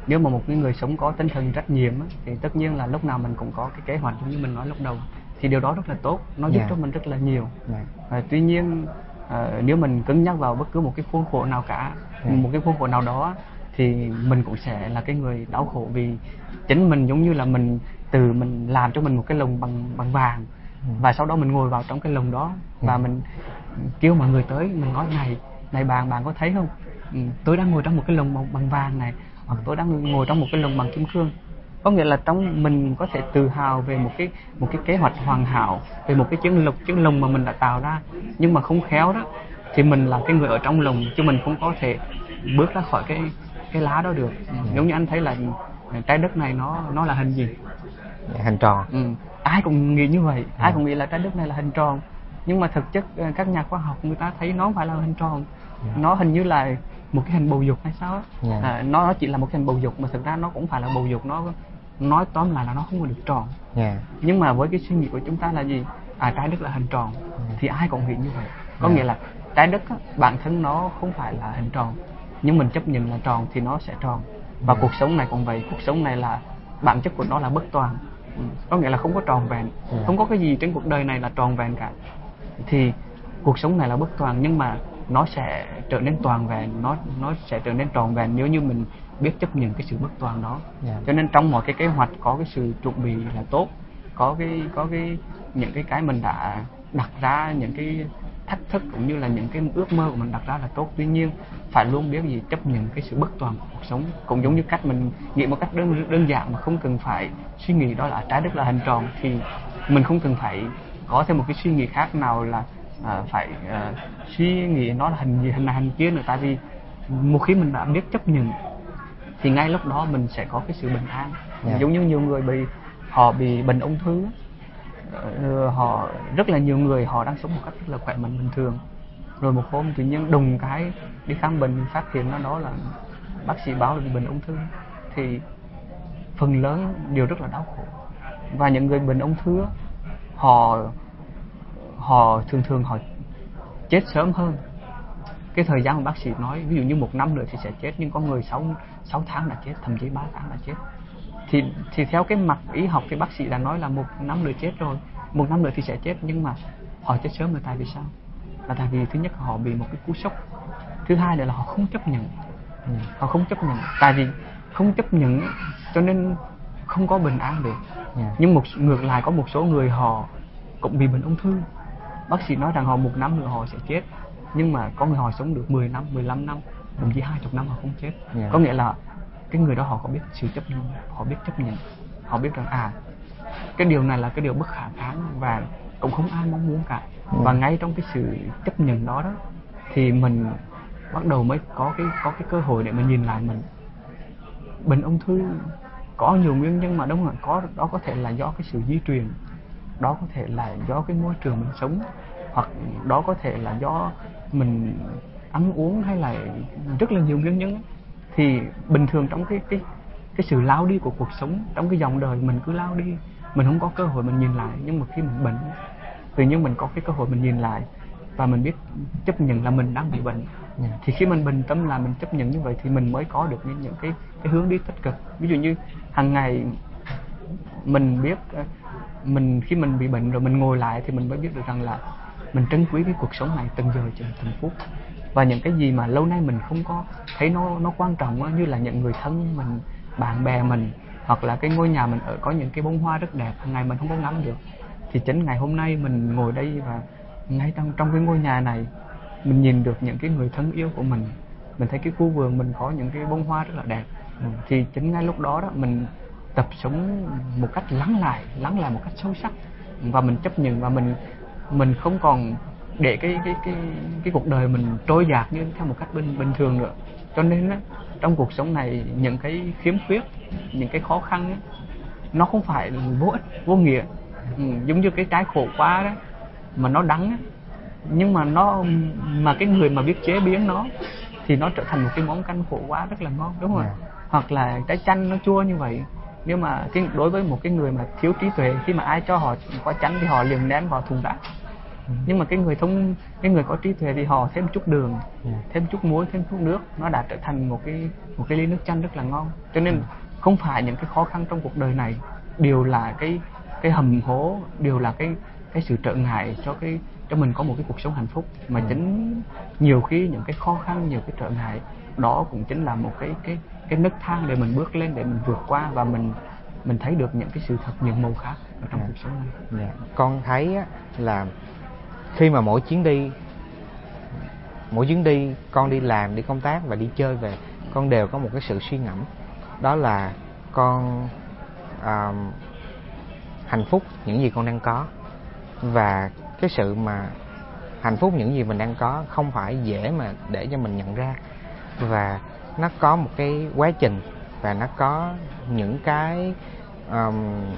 nếu mà một cái người sống có tinh thần trách nhiệm á, thì tất nhiên là lúc nào mình cũng có cái kế hoạch như mình nói lúc đầu, thì điều đó rất là tốt, nó giúp Yeah. cho mình rất là nhiều. Yeah. À, tuy nhiên à, nếu mình cứng nhắc vào bất cứ một cái khuôn khổ nào cả, Yeah. một cái khuôn khổ nào đó, thì mình cũng sẽ là cái người đau khổ, vì chính mình giống như là mình từ mình làm cho mình một cái lồng bằng bằng vàng, Ừ. và sau đó mình ngồi vào trong cái lồng đó và Yeah. mình kêu mọi người tới, mình nói này này bạn bạn có thấy không, ừ, tôi đang ngồi trong một cái lồng bằng, bằng vàng này, hoặc tôi đang ngồi trong một cái lồng bằng kim cương. Có nghĩa là trong mình có thể tự hào về một cái một cái kế hoạch hoàn hảo, về một cái chiến lục chiến lồng mà mình đã tạo ra, nhưng mà không khéo đó thì mình là cái người ở trong lồng, chứ mình không có thể bước ra khỏi cái cái lá đó được. Ừ. Yeah. Giống như anh thấy là trái đất này nó nó là hình gì? Hình tròn. Ừ. Ai cũng nghĩ như vậy, Yeah. ai cũng nghĩ là trái đất này là hình tròn, nhưng mà thực chất các nhà khoa học người ta thấy nó không phải là hình tròn. Yeah. Nó hình như là một cái hình bầu dục hay sao á. Yeah. À, nó chỉ là một cái hình bầu dục, mà thực ra nó cũng phải là bầu dục, nó nói tóm lại là nó không có được tròn. Yeah. Nhưng mà với cái suy nghĩ của chúng ta là gì? À, trái đất là hình tròn. Yeah. Thì ai cũng nghĩ như vậy. Có yeah. nghĩa là trái đất á, bản thân nó không phải là hình tròn, nhưng mình chấp nhận là tròn thì nó sẽ tròn. Và yeah. cuộc sống này cũng vậy, cuộc sống này là bản chất của nó là bất toàn. Ừ. Có nghĩa là không có tròn vẹn, yeah. không có cái gì trên cuộc đời này là tròn vẹn cả. Thì cuộc sống này là bất toàn, nhưng mà nó sẽ trở nên toàn vẹn, nó nó sẽ trở nên tròn vẹn nếu như mình biết chấp nhận cái sự bất toàn đó. Yeah. Cho nên trong mọi cái kế hoạch có cái sự chuẩn bị là tốt, có cái có cái những cái cái mình đã đặt ra, những cái thách thức cũng như là những cái ước mơ của mình đặt ra là tốt. Tuy nhiên phải luôn biết gì chấp nhận cái sự bất toàn của cuộc sống, cũng giống như cách mình nghĩ một cách đơn đơn giản mà không cần phải suy nghĩ đó là trái đất là hình tròn, thì mình không cần phải có thêm một cái suy nghĩ khác nào là à, phải à, suy nghĩ nó là hình gì, hình này hình kia nữa. Tại vì một khi mình đã biết chấp nhận thì ngay lúc đó mình sẽ có cái sự bình an. Yeah. Giống như nhiều người bị họ bị bệnh ung thư, họ rất là nhiều người họ đang sống một cách rất là khỏe mạnh bình thường, rồi một hôm tự nhiên đùng cái đi khám bệnh phát hiện nó đó là bác sĩ báo là bị bệnh ung thư, thì phần lớn đều rất là đau khổ. Và những người bệnh ung thư họ họ thường thường họ chết sớm hơn cái thời gian mà bác sĩ nói, ví dụ như một năm nữa thì sẽ chết, nhưng có người sáu sáu tháng đã chết, thậm chí ba tháng đã chết. Thì thì theo cái mặt y học thì bác sĩ đã nói là một năm nữa chết rồi, một năm nữa thì sẽ chết, nhưng mà họ chết sớm là tại vì sao? Là tại vì thứ nhất họ bị một cái cú sốc, thứ hai là họ không chấp nhận, ừ. họ không chấp nhận, tại vì không chấp nhận cho nên không có bình an được. Yeah. Nhưng một ngược lại có một số người họ cũng bị bệnh ung thư, bác sĩ nói rằng họ một năm nữa họ sẽ chết, nhưng mà có người họ sống được mười năm, mười lăm năm, thậm chí hai mươi năm họ không chết. Yeah. Có nghĩa là cái người đó họ có biết sự chấp nhận, họ biết chấp nhận, họ biết rằng à cái điều này là cái điều bất khả kháng và cũng không ai mong muốn cả. Yeah. Và ngay trong cái sự chấp nhận đó đó thì mình bắt đầu mới có cái có cái cơ hội để mình nhìn lại mình. Bệnh ung thư có nhiều nguyên nhân mà đúng rồi, có đó có thể là do cái sự di truyền, đó có thể là do cái môi trường mình sống, hoặc đó có thể là do mình ăn uống, hay là rất là nhiều nguyên nhân. Thì bình thường trong cái cái cái sự lao đi của cuộc sống, trong cái dòng đời mình cứ lao đi, mình không có cơ hội mình nhìn lại. Nhưng mà khi mình bệnh, tự nhiên mình có cái cơ hội mình nhìn lại và mình biết chấp nhận là mình đang bị bệnh. Yeah. Thì khi mình bình tâm là mình chấp nhận như vậy thì mình mới có được những, những cái cái hướng đi tích cực. Ví dụ như hàng ngày mình biết mình khi mình bị bệnh rồi mình ngồi lại thì mình mới biết được rằng là mình trân quý cái cuộc sống này từng giờ từng phút. Và những cái gì mà lâu nay mình không có thấy nó nó quan trọng đó, như là những người thân mình, bạn bè mình, hoặc là cái ngôi nhà mình ở có những cái bông hoa rất đẹp, hàng ngày mình không có ngắm được, thì chính ngày hôm nay mình ngồi đây và ngay trong trong cái ngôi nhà này mình nhìn được những cái người thân yêu của mình, mình thấy cái khu vườn mình có những cái bông hoa rất là đẹp. Ừ. Thì chính ngay lúc đó đó mình tập sống một cách lắng lại, lắng lại một cách sâu sắc, và mình chấp nhận, và mình mình không còn để cái cái cái cái cuộc đời mình trôi dạt như theo một cách bình bình thường nữa. Cho nên á, trong cuộc sống này những cái khiếm khuyết, những cái khó khăn ấy, nó không phải vô ích, vô nghĩa. Ừ, giống như cái trái khổ quá đó mà nó đắng á, nhưng mà nó mà cái người mà biết chế biến nó thì nó trở thành một cái món canh khổ quá rất là ngon, đúng không ạ? Yeah. Hoặc là trái chanh nó chua như vậy, nhưng mà cái đối với một cái người mà thiếu trí tuệ, khi mà ai cho họ quả chanh thì họ liền ném vào thùng rác. Ừ. Nhưng mà cái người thông cái người có trí tuệ thì họ thêm chút đường, ừ. thêm chút muối, thêm chút nước, nó đã trở thành một cái một cái ly nước chanh rất là ngon. Cho nên ừ. không phải những cái khó khăn trong cuộc đời này đều là cái cái hầm hố, đều là cái cái sự trở ngại cho cái cho mình có một cái cuộc sống hạnh phúc, mà ừ. chính nhiều khi những cái khó khăn, nhiều cái trở ngại đó cũng chính là một cái cái cái nấc thang để mình bước lên, để mình vượt qua và mình mình thấy được những cái sự thật, những màu khác ở trong yeah. cuộc sống này. Yeah. Con thấy á, là khi mà mỗi chuyến đi mỗi chuyến đi con đi làm, đi công tác và đi chơi về, con đều có một cái sự suy ngẫm, đó là con uh, hạnh phúc những gì con đang có, và cái sự mà hạnh phúc những gì mình đang có không phải dễ mà để cho mình nhận ra, và nó có một cái quá trình, và nó có những cái um,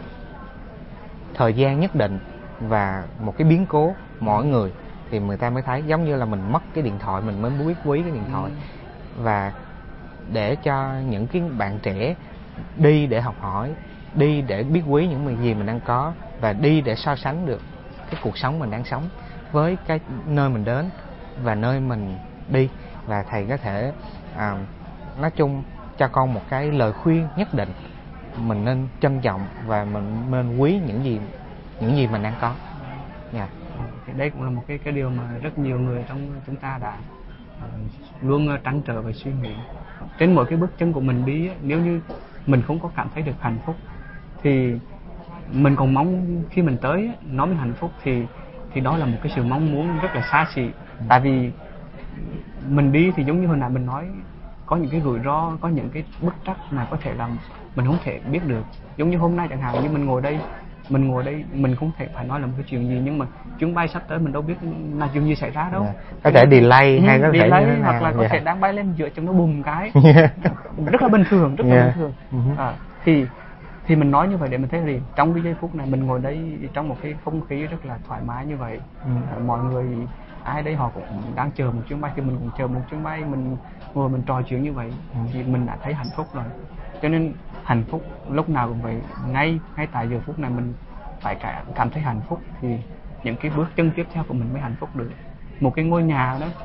thời gian nhất định và một cái biến cố mỗi người thì người ta mới thấy. Giống như là mình mất cái điện thoại mình mới biết quý cái điện thoại, ừ. và để cho những cái bạn trẻ đi để học hỏi, đi để biết quý những gì mình đang có, và đi để so sánh được cái cuộc sống mình đang sống với cái nơi mình đến và nơi mình đi. Và thầy có thể à, nói chung cho con một cái lời khuyên nhất định, mình nên trân trọng và mình nên quý những gì những gì mình đang có. Yeah. Đây cũng là một cái cái điều mà rất nhiều người trong chúng ta đã uh, luôn trăn trở và suy nghĩ. Trên mỗi cái bước chân của mình đi, nếu như mình không có cảm thấy được hạnh phúc thì mình còn mong khi mình tới nó mới hạnh phúc, thì thì đó là một cái sự mong muốn rất là xa xỉ. Tại vì mình đi thì giống như hồi nãy mình nói, có những cái rủi ro, có những cái bất trắc mà có thể làm mình không thể biết được. Giống như hôm nay chẳng hạn, như mình ngồi đây mình ngồi đây mình không thể phải nói là một cái chuyện gì, nhưng mà chuyến bay sắp tới mình đâu biết là chuyện gì xảy ra đâu. Yeah. Có thể delay, ừ, hay có delay, thể hoặc là có yeah. thể đang bay lên giữa chừng nó bùm cái. Yeah. Rất là bình thường, rất là yeah. bình thường. Uh-huh. À, thì thì mình nói như vậy để mình thấy gì trong cái giây phút này mình ngồi đây trong một cái không khí rất là thoải mái như vậy. Ừ. À, mọi người ai đấy họ cũng đang chờ một chuyến bay, thì mình cũng chờ một chuyến bay, mình ngồi mình trò chuyện như vậy, ừ. thì mình đã thấy hạnh phúc rồi. Cho nên hạnh phúc lúc nào cũng vậy, ngay ngay tại giờ phút này mình phải cảm thấy hạnh phúc thì những cái bước chân tiếp theo của mình mới hạnh phúc được. Một cái ngôi nhà đó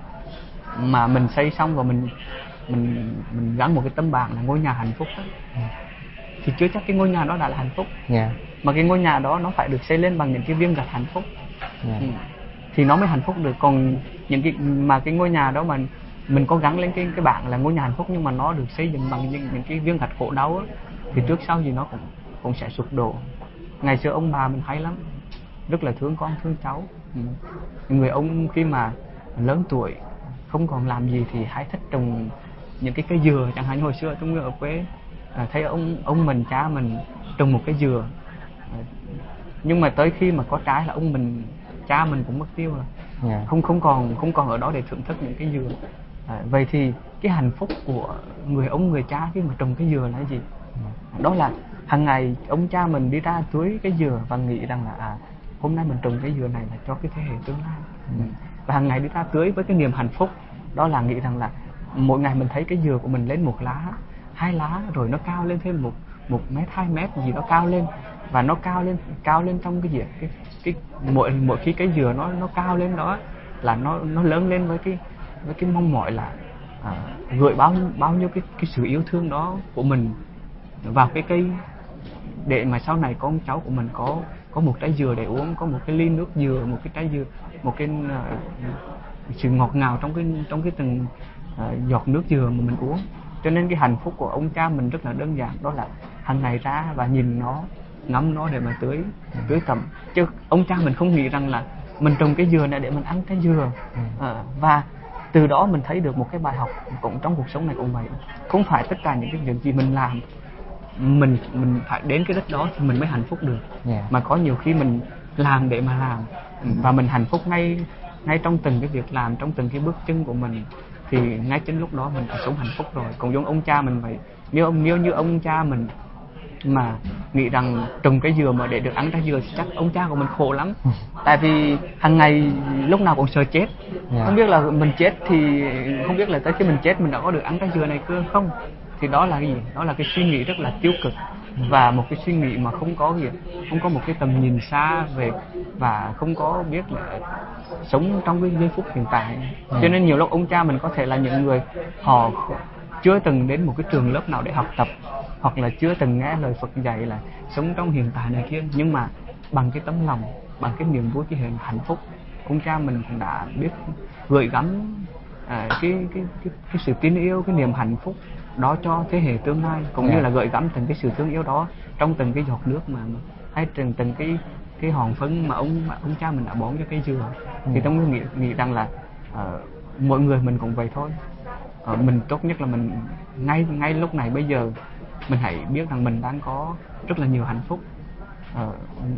mà mình xây xong và mình mình mình gắn một cái tấm bảng là ngôi nhà hạnh phúc đó, ừ. thì chưa chắc cái ngôi nhà đó đã là hạnh phúc. Yeah. Mà cái ngôi nhà đó nó phải được xây lên bằng những cái viên gạch hạnh phúc. Yeah. Ừ. Thì nó mới hạnh phúc được. Còn những cái mà cái ngôi nhà đó mà mình có gắn lên cái cái bảng là ngôi nhà hạnh phúc, nhưng mà nó được xây dựng bằng những, những cái viên gạch khổ đau á, thì trước sau gì nó cũng cũng sẽ sụp đổ. Ngày xưa ông bà mình hay lắm, rất là thương con thương cháu. Ừ. Người ông khi mà lớn tuổi không còn làm gì thì hay thích trồng những cái cây dừa, chẳng hạn như hồi xưa tôi ở quê à, thấy ông ông mình cha mình trồng một cái dừa, à, nhưng mà tới khi mà có trái là ông mình cha mình cũng mất tiêu rồi. Yeah. không không còn không còn ở đó để thưởng thức những cái dừa. À, vậy thì cái hạnh phúc của người ông người cha khi mà trồng cái dừa là gì? Yeah. Đó là hàng ngày ông cha mình đi ra tưới cái dừa và nghĩ rằng là à hôm nay mình trồng cái dừa này là cho cái thế hệ tương lai. Yeah. Và hàng ngày đi ra tưới với cái niềm hạnh phúc, đó là nghĩ rằng là mỗi ngày mình thấy cái dừa của mình lên một lá, hai lá, rồi nó cao lên thêm một một mét, hai mét gì đó cao lên, và nó cao lên cao lên trong cái gì cái cái mỗi mỗi khi cái dừa nó nó cao lên đó là nó nó lớn lên với cái với cái mong mỏi là à, gửi bao bao nhiêu cái cái sự yêu thương đó của mình vào cái cây, để mà sau này con cháu của mình có có một trái dừa để uống, có một cái ly nước dừa, một cái trái dừa, một cái uh, sự ngọt ngào trong cái trong cái từng uh, giọt nước dừa mà mình uống. Cho nên cái hạnh phúc của ông cha mình rất là đơn giản, đó là hàng ngày ra và nhìn nó, ngắm nó để mà tưới tưới tầm. Chứ ông cha mình không nghĩ rằng là mình trồng cái dừa này để mình ăn cái dừa. À, và từ đó mình thấy được một cái bài học cũng trong cuộc sống này cũng vậy. Không phải tất cả những cái việc gì mình làm mình mình phải đến cái đất đó thì mình mới hạnh phúc được. Yeah. Mà có nhiều khi mình làm để mà làm, và mình hạnh phúc ngay ngay trong từng cái việc làm, trong từng cái bước chân của mình, thì ngay chính lúc đó mình đã sống hạnh phúc rồi. Cũng giống ông cha mình vậy, nếu ông nếu như ông cha mình mà nghĩ rằng trồng cái dừa mà để được ăn trái dừa thì chắc ông cha của mình khổ lắm. Tại vì hàng ngày lúc nào cũng sợ chết. Yeah. Không biết là mình chết thì không biết là tới khi mình chết mình đã có được ăn trái dừa này cơ không. Thì đó là cái gì? Đó là cái suy nghĩ rất là tiêu cực. và một cái suy nghĩ mà không có gì, không có một cái tầm nhìn xa về, và không có biết là sống trong cái giây phút hiện tại. Ừ. Cho nên nhiều lúc ông cha mình có thể là những người họ chưa từng đến một cái trường lớp nào để học tập, hoặc là chưa từng nghe lời Phật dạy là sống trong hiện tại này kia, nhưng mà bằng cái tấm lòng, bằng cái niềm vui, cái hạnh phúc, ông cha mình cũng đã biết gửi gắm à, cái, cái, cái, cái sự tín yêu, cái niềm hạnh phúc đó cho thế hệ tương lai, cũng yeah. như là gửi gắm từng cái sự thương yêu đó trong từng cái giọt nước mà hay từng từng cái cái hòn phấn mà ông ông cha mình đã bón cho cây dừa. Ừ. Thì tôi nghĩ nghĩ rằng là uh, mỗi người mình cũng vậy thôi. Uh, mình tốt nhất là mình ngay ngay lúc này bây giờ mình hãy biết rằng mình đang có rất là nhiều hạnh phúc. Uh,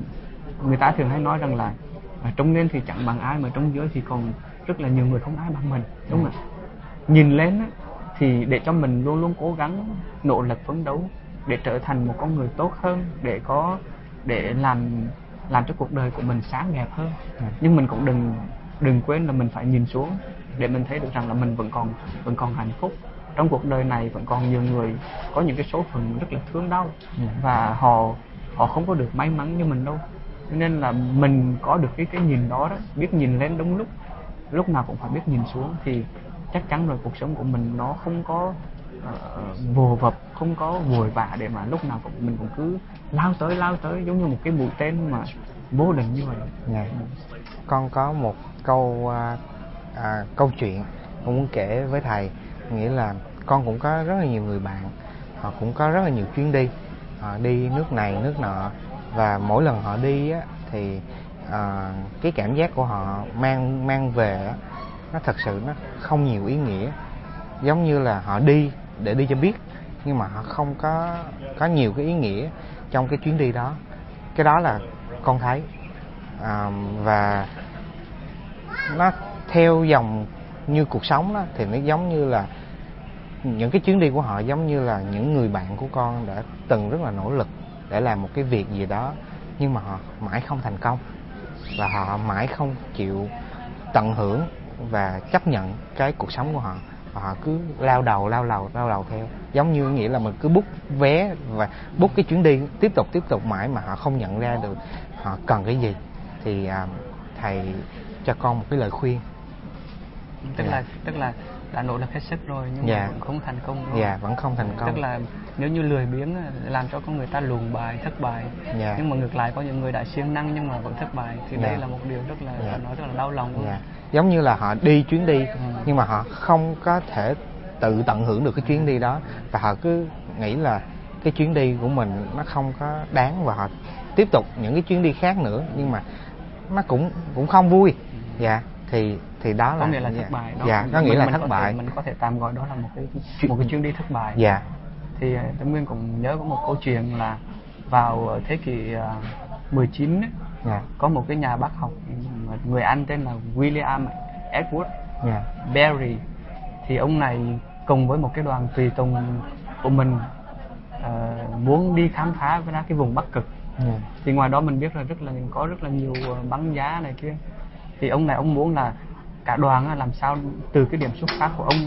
người ta thường hay nói rằng là uh, trông lên thì chẳng bằng ai, mà trông dưới thì còn rất là nhiều người không ai bằng mình, đúng không ạ? Nhìn lên á, thì để cho mình luôn luôn cố gắng nỗ lực phấn đấu để trở thành một con người tốt hơn, để có để làm làm cho cuộc đời của mình sáng đẹp hơn. Ừ. Nhưng mình cũng đừng đừng quên là mình phải nhìn xuống để mình thấy được rằng là mình vẫn còn vẫn còn hạnh phúc trong cuộc đời này. Vẫn còn nhiều người có những cái số phận rất là thương đau. Ừ. Và họ họ không có được may mắn như mình đâu. Nên là mình có được cái cái nhìn đó đó, biết nhìn lên đúng lúc, lúc nào cũng phải biết nhìn xuống, thì chắc chắn rồi cuộc sống của mình nó không có uh, vồ vập, không có vội vã để mà lúc nào cũng mình cũng cứ lao tới lao tới giống như một cái mũi tên mà vô định như vậy. Dạ. Con có một câu à, à, câu chuyện con muốn kể với thầy, nghĩa là con cũng có rất là nhiều người bạn, họ cũng có rất là nhiều chuyến đi, họ đi nước này nước nọ, và mỗi lần họ đi á, thì à, cái cảm giác của họ mang mang về á, nó thật sự nó không nhiều ý nghĩa, giống như là họ đi để đi cho biết, nhưng mà họ không có có nhiều cái ý nghĩa trong cái chuyến đi đó. Cái đó là con thấy, à, và nó theo dòng như cuộc sống đó, thì nó giống như là những cái chuyến đi của họ giống như là những người bạn của con đã từng rất là nỗ lực để làm một cái việc gì đó, nhưng mà họ mãi không thành công, và họ mãi không chịu tận hưởng và chấp nhận cái cuộc sống của họ, và họ cứ lao đầu lao đầu lao đầu theo, giống như nghĩa là mình cứ book vé và book cái chuyến đi tiếp tục tiếp tục mãi mà họ không nhận ra được họ cần cái gì. Thì à, thầy cho con một cái lời khuyên. Tức yeah. là tức là đã nỗ lực hết sức rồi nhưng yeah. mà vẫn không thành công rồi. Dạ yeah, vẫn không thành công. Tức là nếu như lười biếng làm cho con người ta luồn bài, thất bại. Yeah. Nhưng mà ngược lại có những người đã siêng năng nhưng mà vẫn thất bại, thì yeah. đây là một điều rất là yeah. nói rất là đau lòng luôn. Yeah. Giống như là họ đi chuyến đi ừ. nhưng mà họ không có thể tự tận hưởng được cái chuyến đi đó, và họ cứ nghĩ là cái chuyến đi của mình nó không có đáng, và họ tiếp tục những cái chuyến đi khác nữa, nhưng mà nó cũng cũng không vui. Dạ yeah. thì thì đó là có nghĩa là thất bại đó. Dạ, có nghĩa là thất bại. Thể, mình có thể tạm gọi đó là một cái một cái chuyến đi thất bại. Dạ. Thì Tâm Nguyên cũng nhớ có một câu chuyện là vào thế kỷ mười chín ấy, dạ. có một cái nhà bác học người Anh tên là William Edward dạ. Berry. Thì ông này cùng với một cái đoàn tùy tùng của mình uh, muốn đi khám phá ra cái vùng Bắc Cực. dạ. Thì ngoài đó mình biết là rất là có rất là nhiều băng giá này kia. Thì ông này ông muốn là cả đoàn làm sao từ cái điểm xuất phát của ông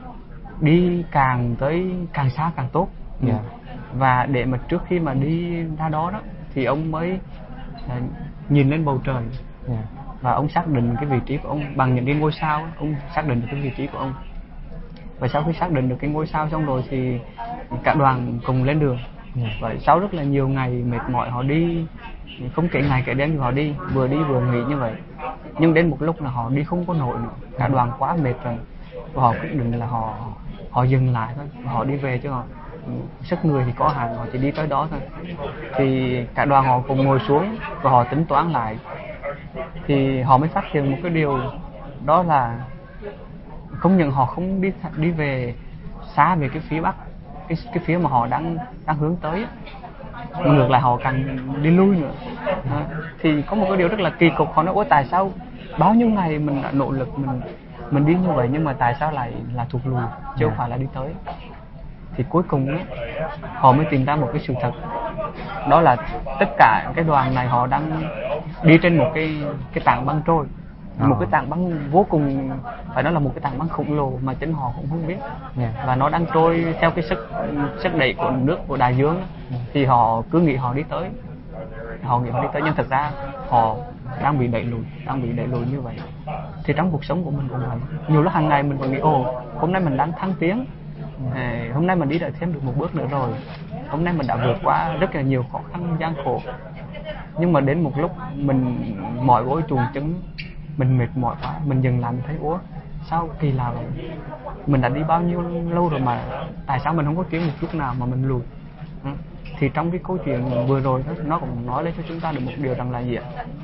đi càng tới càng xa càng tốt. yeah. Và để mà trước khi mà đi ra đó đó thì ông mới uh, nhìn lên bầu trời. yeah. Và ông xác định cái vị trí của ông bằng những cái ngôi sao. Ông xác định được cái vị trí của ông, và sau khi xác định được cái ngôi sao xong rồi thì cả đoàn cùng lên đường. yeah. Và sau rất là nhiều ngày mệt mỏi họ đi, không kể ngày kể đêm thì họ đi, vừa đi vừa nghỉ như vậy. Nhưng đến một lúc là họ đi không có nổi nữa, cả đoàn quá mệt rồi, và họ quyết định là họ họ dừng lại thôi, họ đi về, chứ họ sức người thì có hạn, họ chỉ đi tới đó thôi. Thì cả đoàn họ cùng ngồi xuống và họ tính toán lại, thì họ mới phát hiện một cái điều, đó là không những họ không đi đi về xa về cái phía bắc, cái cái phía mà họ đang đang hướng tới, mà ngược lại họ càng đi lui nữa. à, thì có một cái điều rất là kỳ cục, họ nói ôi tại sao bao nhiêu ngày mình đã nỗ lực, mình mình đi như vậy nhưng mà tại sao lại là thụt lùi chứ không phải là đi tới. Thì cuối cùng ấy, họ mới tìm ra một cái sự thật, đó là tất cả cái đoàn này họ đang đi trên một cái cái tảng băng trôi. một cái tảng băng vô cùng, phải nói là một cái tảng băng khổng lồ mà chính họ cũng không biết. Yeah. Và nó đang trôi theo cái sức sức đẩy của nước, của đại dương. Yeah. Thì họ cứ nghĩ họ đi tới, họ nghĩ họ đi tới nhưng thực ra họ đang bị đẩy lùi, đang bị đẩy lùi như vậy. Thì trong cuộc sống của mình cũng vậy, nhiều lúc hàng ngày mình còn nghĩ ồ hôm nay mình đang thăng tiến, à, hôm nay mình đi được thêm được một bước nữa rồi, hôm nay mình đã vượt qua rất là nhiều khó khăn gian khổ. Nhưng mà đến một lúc mình mỏi gối chuồng trứng, mình mệt mỏi quá, mình dừng lại mình thấy ủa sao kỳ lạ vậy, mình đã đi bao nhiêu lâu rồi mà tại sao mình không có tiến một chút nào mà mình lùi. Ừ. Thì trong cái câu chuyện vừa rồi đó, nó cũng nói lên cho chúng ta được một điều rằng là gì ạ?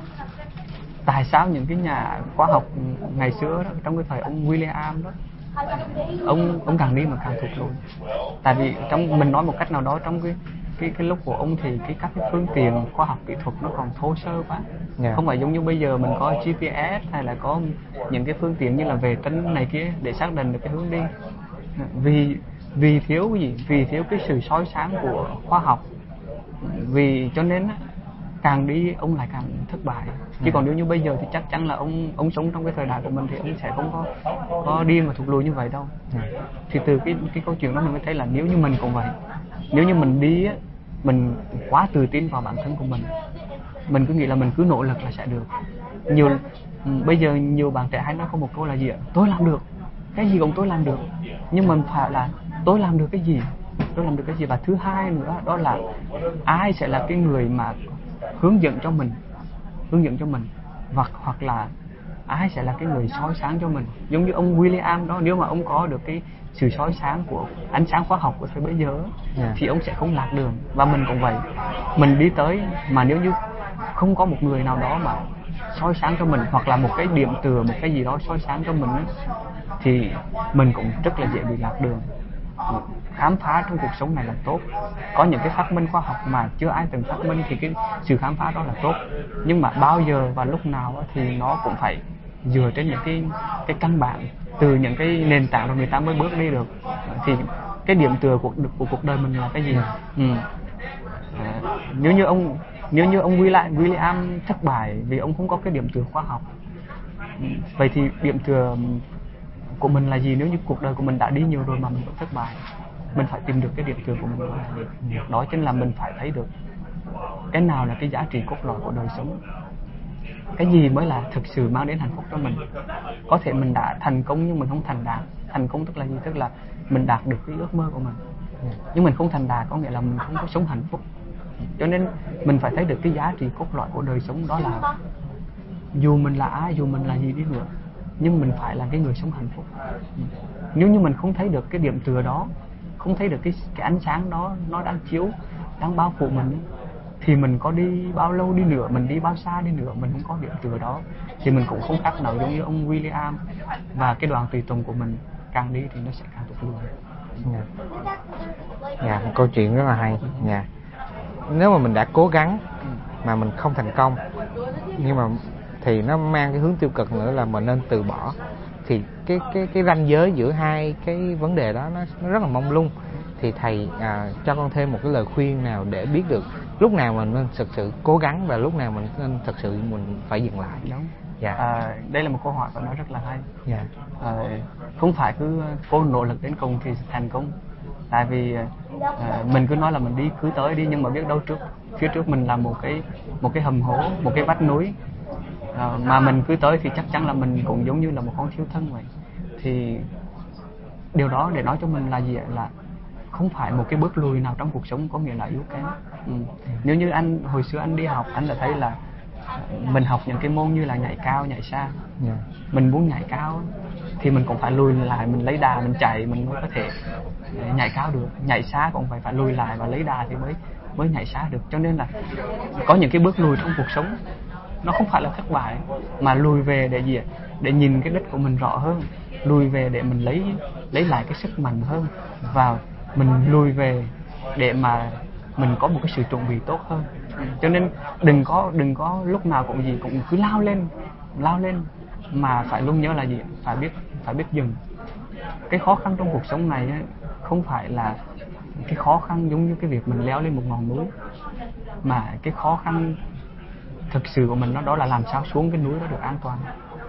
Tại sao những cái nhà khoa học ngày xưa đó, trong cái thời ông William đó, ông ông càng đi mà càng thụt lùi. Tại vì trong mình nói một cách nào đó, trong cái cái cái lúc của ông thì cái các cái phương tiện khoa học kỹ thuật nó còn thô sơ quá. Yeah. Không phải giống như bây giờ mình có giê pê ét hay là có những cái phương tiện như là vệ tinh này kia để xác định được cái hướng đi. Vì vì thiếu cái gì? Vì thiếu cái sự soi sáng của khoa học. Vì cho nên càng đi ông lại càng thất bại. Chứ còn nếu như bây giờ thì chắc chắn là ông ông sống trong cái thời đại của mình thì ông sẽ không có có đi mà thụt lùi như vậy đâu. Thì từ cái cái câu chuyện đó mình mới thấy là nếu như mình cũng vậy, nếu như mình đi á, mình quá tự tin vào bản thân của mình, mình cứ nghĩ là mình cứ nỗ lực là sẽ được. Nhiều bây giờ nhiều bạn trẻ hay nói có một câu là gì ạ? Tôi làm được, cái gì cũng tôi làm được. Nhưng mình phải là tôi làm được cái gì? Tôi làm được cái gì? Và thứ hai nữa đó là ai sẽ là cái người mà hướng dẫn cho mình, hướng dẫn cho mình, hoặc hoặc là ai sẽ là cái người soi sáng cho mình. Giống như ông William đó, nếu mà ông có được cái sự soi sáng của ánh sáng khoa học của thời bấy giờ yeah. thì ông sẽ không lạc đường. Và mình cũng vậy, mình đi tới mà nếu như không có một người nào đó mà soi sáng cho mình, hoặc là một cái điểm tựa, một cái gì đó soi sáng cho mình ấy, thì mình cũng rất là dễ bị lạc đường. Khám phá trong cuộc sống này là tốt, có những cái phát minh khoa học mà chưa ai từng phát minh thì cái sự khám phá đó là tốt, nhưng mà bao giờ và lúc nào thì nó cũng phải dựa trên những cái cái căn bản, từ những cái nền tảng rồi người ta mới bước đi được. Thì cái điểm tựa của của cuộc đời mình là cái gì? Ừ. À, nếu như ông nếu như ông William William thất bại vì ông không có cái điểm tựa khoa học, vậy thì điểm tựa của mình là gì? Nếu như cuộc đời của mình đã đi nhiều rồi mà mình vẫn thất bại, mình phải tìm được cái điểm tựa của mình là gì. Đó chính là mình phải thấy được cái nào là cái giá trị cốt lõi của đời sống, cái gì mới là thực sự mang đến hạnh phúc cho mình. Có thể mình đã thành công nhưng mình không thành đạt. Thành công tức là gì? Tức là mình đạt được cái ước mơ của mình, nhưng mình không thành đạt có nghĩa là mình không có sống hạnh phúc. Cho nên mình phải thấy được cái giá trị cốt lõi của đời sống, đó là dù mình là ai, dù mình là gì đi nữa, nhưng mình phải là cái người sống hạnh phúc. Nếu như mình không thấy được cái điểm tựa đó, không thấy được cái cái ánh sáng đó nó đang chiếu, đang bao phủ mình, thì mình có đi bao lâu đi nữa, mình đi bao xa đi nữa, mình không có điểm tựa đó thì mình cũng không khác nào giống như ông William. Và cái đoàn tùy tùng của mình càng đi thì nó sẽ càng tụt lùi. Dạ, dạ, một câu chuyện rất là hay. Dạ. Nếu mà mình đã cố gắng mà mình không thành công, nhưng mà thì nó mang cái hướng tiêu cực nữa là mình nên từ bỏ. Thì cái cái cái ranh giới giữa hai cái vấn đề đó nó, nó rất là mông lung. Thì thầy à, cho con thêm một cái lời khuyên nào để biết được lúc nào mình nên thực sự cố gắng và lúc nào mình nên thực sự mình phải dừng lại. Đúng. Dạ. À, đây là một câu hỏi của nó rất là hay. Dạ. À, không phải cứ cố nỗ lực đến cùng thì thành công. Tại vì à, mình cứ nói là mình đi cứ tới đi, nhưng mà biết đâu trước phía trước mình là một cái một cái hầm hố, một cái vách núi. À, mà mình cứ tới thì chắc chắn là mình cũng giống như là một con thiêu thân vậy. Thì điều đó để nói cho mình là gì ạ? Là không phải một cái bước lùi nào trong cuộc sống có nghĩa là yếu kém. Ừ. Nếu như anh hồi xưa anh đi học, anh đã thấy là mình học những cái môn như là nhảy cao, nhảy xa. Yeah. Mình muốn nhảy cao thì mình cũng phải lùi lại, mình lấy đà, mình chạy mình mới có thể nhảy cao được. Nhảy xa cũng phải phải lùi lại và lấy đà thì mới mới nhảy xa được. Cho nên là có những cái bước lùi trong cuộc sống nó không phải là thất bại, mà lùi về để gì? Để nhìn cái đích của mình rõ hơn, lùi về để mình lấy lấy lại cái sức mạnh hơn, và mình lùi về để mà mình có một cái sự chuẩn bị tốt hơn. Cho nên đừng có đừng có lúc nào cũng gì cũng cứ lao lên lao lên mà phải luôn nhớ là gì? Phải biết phải biết dừng. Cái khó khăn trong cuộc sống này ấy, không phải là cái khó khăn giống như cái việc mình leo lên một ngọn núi, mà cái khó khăn thực sự của mình nó đó là làm sao xuống cái núi đó được an toàn.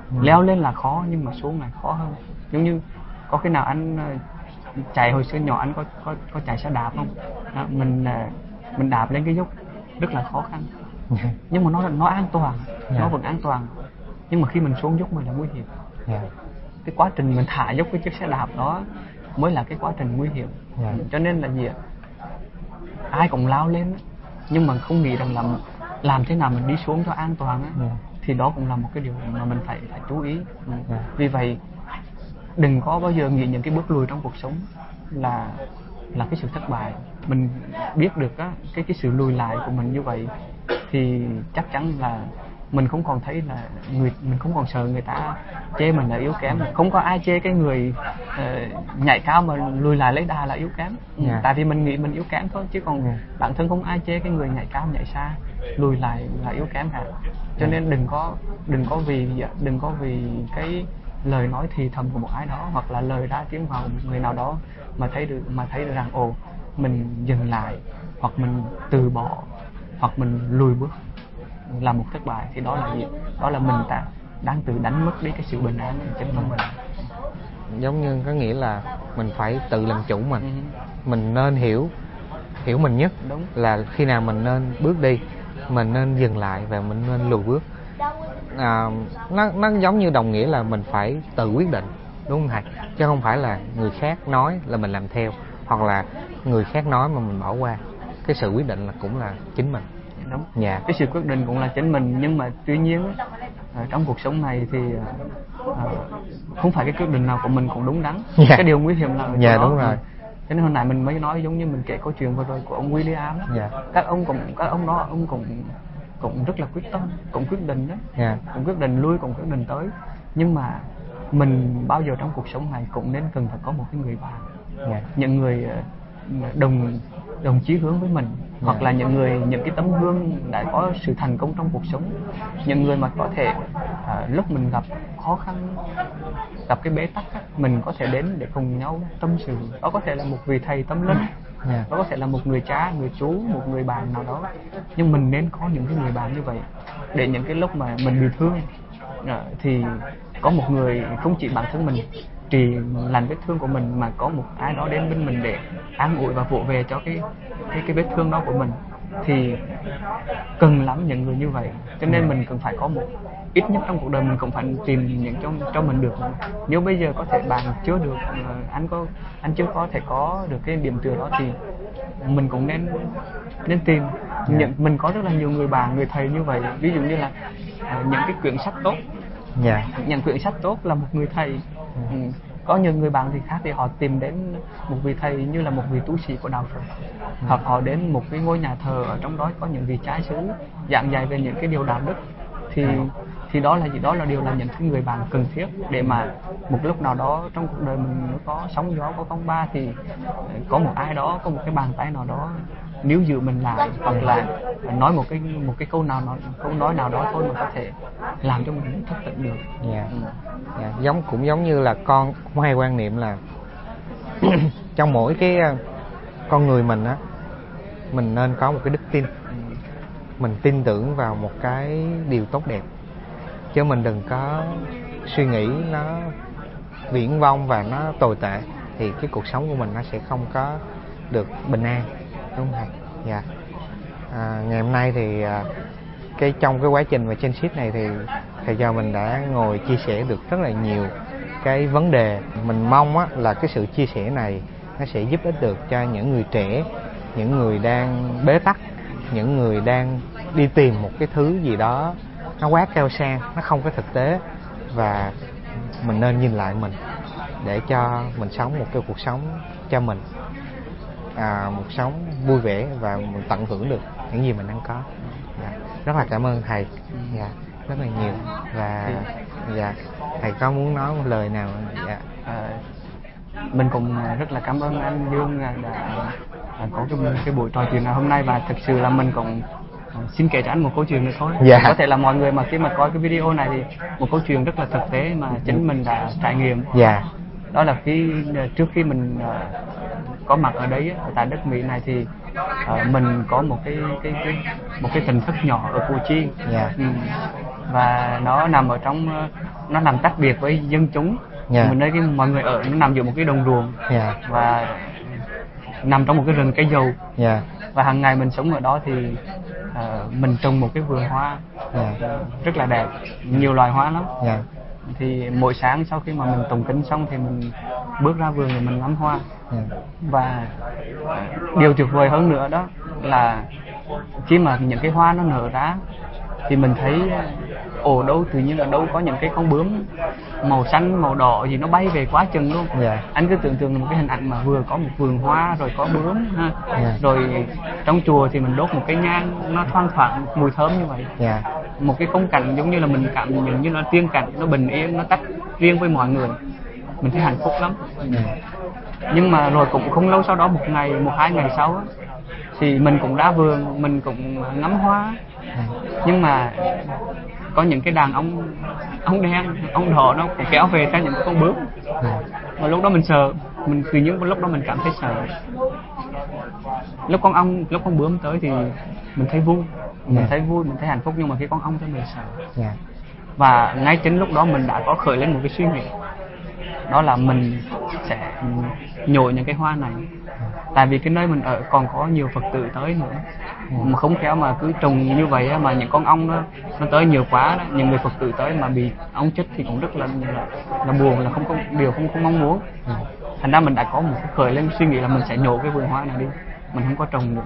Ừ. Leo lên là khó nhưng mà xuống lại khó hơn. Giống như có khi nào anh chạy hồi xưa nhỏ anh có có có chạy xe đạp không? À, mình mình đạp lên cái dốc rất là khó khăn, nhưng mà nó nó an toàn, yeah. Nó vẫn an toàn, nhưng mà khi mình xuống dốc mình là nguy hiểm. Yeah. Cái quá trình mình thả dốc cái chiếc xe đạp đó mới là cái quá trình nguy hiểm. Yeah. Cho nên là gì ạ? Ai cũng lao lên nhưng mà không nghĩ rằng là làm thế nào mình đi xuống cho an toàn á. Yeah. Thì đó cũng là một cái điều mà mình phải phải chú ý. Yeah. Vì vậy đừng có bao giờ nghĩ những cái bước lùi trong cuộc sống là là cái sự thất bại. Mình biết được á, cái cái sự lùi lại của mình như vậy thì chắc chắn là mình không còn thấy là người mình không còn sợ người ta chê mình là yếu kém. Không có ai chê cái người uh, nhảy cao mà lùi lại lấy đà là yếu kém. Yeah. Tại vì mình nghĩ mình yếu kém thôi, chứ còn yeah. bản thân không ai chê cái người nhảy cao nhảy xa lùi lại là yếu kém cả. Cho nên đừng có đừng có vì đừng có vì cái lời nói thì thầm của một ai đó hoặc là lời đã tiếng vào một người nào đó mà thấy được mà thấy được rằng ồ mình dừng lại hoặc mình từ bỏ hoặc mình lùi bước là một thất bại. Thì đó là gì? Đó là mình ta đang tự đánh mất đi cái sự bình an của chính của mình. Giống như có nghĩa là mình phải tự làm chủ mình. Ừ. Mình nên hiểu hiểu mình nhất. Đúng. Là khi nào mình nên bước đi, mình nên dừng lại và mình nên lùi bước. À, nó nó giống như đồng nghĩa là mình phải tự quyết định, đúng không thầy? Chứ không phải là người khác nói là mình làm theo, hoặc là người khác nói mà mình bỏ qua. Cái sự quyết định là cũng là chính mình. Đúng. Dạ. Cái sự quyết định cũng là chính mình, nhưng mà tuy nhiên trong cuộc sống này thì à, không phải cái quyết định nào của mình cũng đúng đắn. Dạ. Cái điều nguy hiểm là ở dạ, đó. Đúng rồi. Cho nên hồi nãy mình mới nói giống như mình kể câu chuyện vừa rồi của ông William. Dạ. Các ông cũng các ông đó ông cũng cũng rất là quyết tâm, cũng quyết định đấy. Yeah. Cũng quyết định lui, cũng quyết định tới. Nhưng mà mình bao giờ trong cuộc sống này cũng nên cần phải có một cái người bạn. Yeah. Những người đồng đồng chí hướng với mình. Yeah. Hoặc là những người những cái tấm gương đã có sự thành công trong cuộc sống. Những người mà có thể à, lúc mình gặp khó khăn, gặp cái bế tắc á, mình có thể đến để cùng nhau tâm sự. Đó có thể là một vị thầy tâm linh. Yeah. Đó có thể là một người cha, người chú, một người bạn nào đó. Nhưng mình nên có những cái người bạn như vậy, để những cái lúc mà mình bị thương thì có một người, không chỉ bản thân mình trị lành vết thương của mình, mà có một ai đó đến bên mình để an ủi và vỗ về cho cái cái cái vết thương đó của mình. Thì cần lắm những người như vậy. Cho nên mình cần phải có một, ít nhất trong cuộc đời mình cũng phải tìm những cho cho mình được. Nếu bây giờ có thể bạn chưa được, anh có anh chưa có thể có được cái điểm tựa đó thì mình cũng nên nên tìm. Yeah. Những mình có rất là nhiều người bạn, người thầy như vậy. Ví dụ như là uh, những cái quyển sách tốt. Yeah. Những quyển sách tốt là một người thầy. Yeah. Ừ. Có nhiều người bạn thì khác, thì họ tìm đến một vị thầy như là một vị tu sĩ của đạo Phật. Yeah. Hoặc họ đến một cái ngôi nhà thờ, ở trong đó có những vị trái xứ giảng dạy về những cái điều đạo đức. Thì thì đó là gì? Đó là điều là những cái người bạn cần thiết để mà một lúc nào đó trong cuộc đời mình nó có sóng gió, có phong ba thì có một ai đó, có một cái bàn tay nào đó níu giữ mình lại, hoặc là nói một cái một cái câu nào nói câu nói nào đó thôi mà có thể làm cho mình thức tỉnh được. Yeah. Ừ. Yeah. Giống cũng giống như là con cũng hay quan niệm là trong mỗi cái con người mình á, mình nên có một cái đức tin. Mình tin tưởng vào một cái điều tốt đẹp, chứ mình đừng có suy nghĩ nó viển vông và nó tồi tệ, thì cái cuộc sống của mình nó sẽ không có được bình an, đúng không thầy? Dạ. À, ngày hôm nay thì à, cái trong cái quá trình và trên sheet này thì thầy cho mình đã ngồi chia sẻ được rất là nhiều cái vấn đề. Mình mong á, là cái sự chia sẻ này nó sẽ giúp ích được cho những người trẻ, những người đang bế tắc, những người đang đi tìm một cái thứ gì đó nó quá cao sang, nó không có thực tế, và mình nên nhìn lại mình để cho mình sống một cái cuộc sống cho mình, à, một sống vui vẻ và mình tận hưởng được những gì mình đang có. Dạ. Rất là cảm ơn thầy. Dạ. Rất là nhiều. Và dạ, thầy có muốn nói một lời nào? Dạ. À, mình cũng rất là cảm ơn anh Dương đã có cái, cái buổi trò chuyện ngày hôm nay, và thực sự là mình cũng xin kể cho anh một câu chuyện nữa thôi. Dạ. Có thể là mọi người mà khi mà coi cái video này thì một câu chuyện rất là thực tế mà chính mình đã trải nghiệm. Dạ. Đó là khi trước khi mình uh, có mặt ở đấy, ở tại đất Mỹ này, thì uh, mình có một cái cái cái một cái tỉnh thất nhỏ ở Củ Chi. Dạ. Ừ. và nó nằm ở trong, nó nằm tách biệt với dân chúng. Yeah. Mình nơi cái mọi người ở nó nằm giữa một cái đồng ruộng. Yeah. Và nằm trong một cái rừng cây dầu. Yeah. Và hàng ngày mình sống ở đó thì uh, mình trồng một cái vườn hoa. Yeah. rất là đẹp, nhiều loài hoa lắm. Yeah. Thì mỗi sáng sau khi mà mình tụng kinh xong thì mình bước ra vườn để mình ngắm hoa. Yeah. Và uh, điều tuyệt vời hơn nữa đó là khi mà những cái hoa nó nở ra thì mình thấy ồ đâu tự nhiên là đâu có những cái con bướm màu xanh màu đỏ gì nó bay về quá chừng luôn. Yeah. Anh cứ tưởng tượng là một cái hình ảnh mà vừa có một vườn hoa rồi có bướm ha. Yeah. Rồi trong chùa thì mình đốt một cái nhang nó thoang thoảng mùi thơm như vậy. Yeah. Một cái khung cảnh giống như là mình cảm nhận như nó tiên cảnh, nó bình yên, nó tách riêng với mọi người, mình thấy hạnh phúc lắm. Yeah. Nhưng mà rồi cũng không lâu sau đó, một ngày một hai ngày sau á, thì mình cũng ra vườn, mình cũng ngắm hoa. Nhưng mà có những cái đàn ông ông đen, ông đỏ nó cũng kéo về theo những con bướm. Và lúc đó mình sợ, mình tự nhiên lúc đó mình cảm thấy sợ. Lúc con ong, lúc con bướm tới thì mình thấy vui, mình yeah. thấy vui, mình thấy hạnh phúc, nhưng mà khi con ong tới mình sợ. Yeah. Và ngay chính lúc đó mình đã có khởi lên một cái suy nghĩ, đó là mình sẽ nhổ những cái hoa này. Tại vì cái nơi mình ở còn có nhiều Phật tử tới nữa. Mà không khéo mà cứ trồng như vậy mà những con ong nó nó tới nhiều quá đó, những người Phật tử tới mà bị ong chích thì cũng rất là là, là buồn, là không có điều không không mong muốn. Thành ra mình đã có một cái khởi lên suy nghĩ là mình sẽ nhổ cái vườn hoa này đi, mình không có trồng nữa.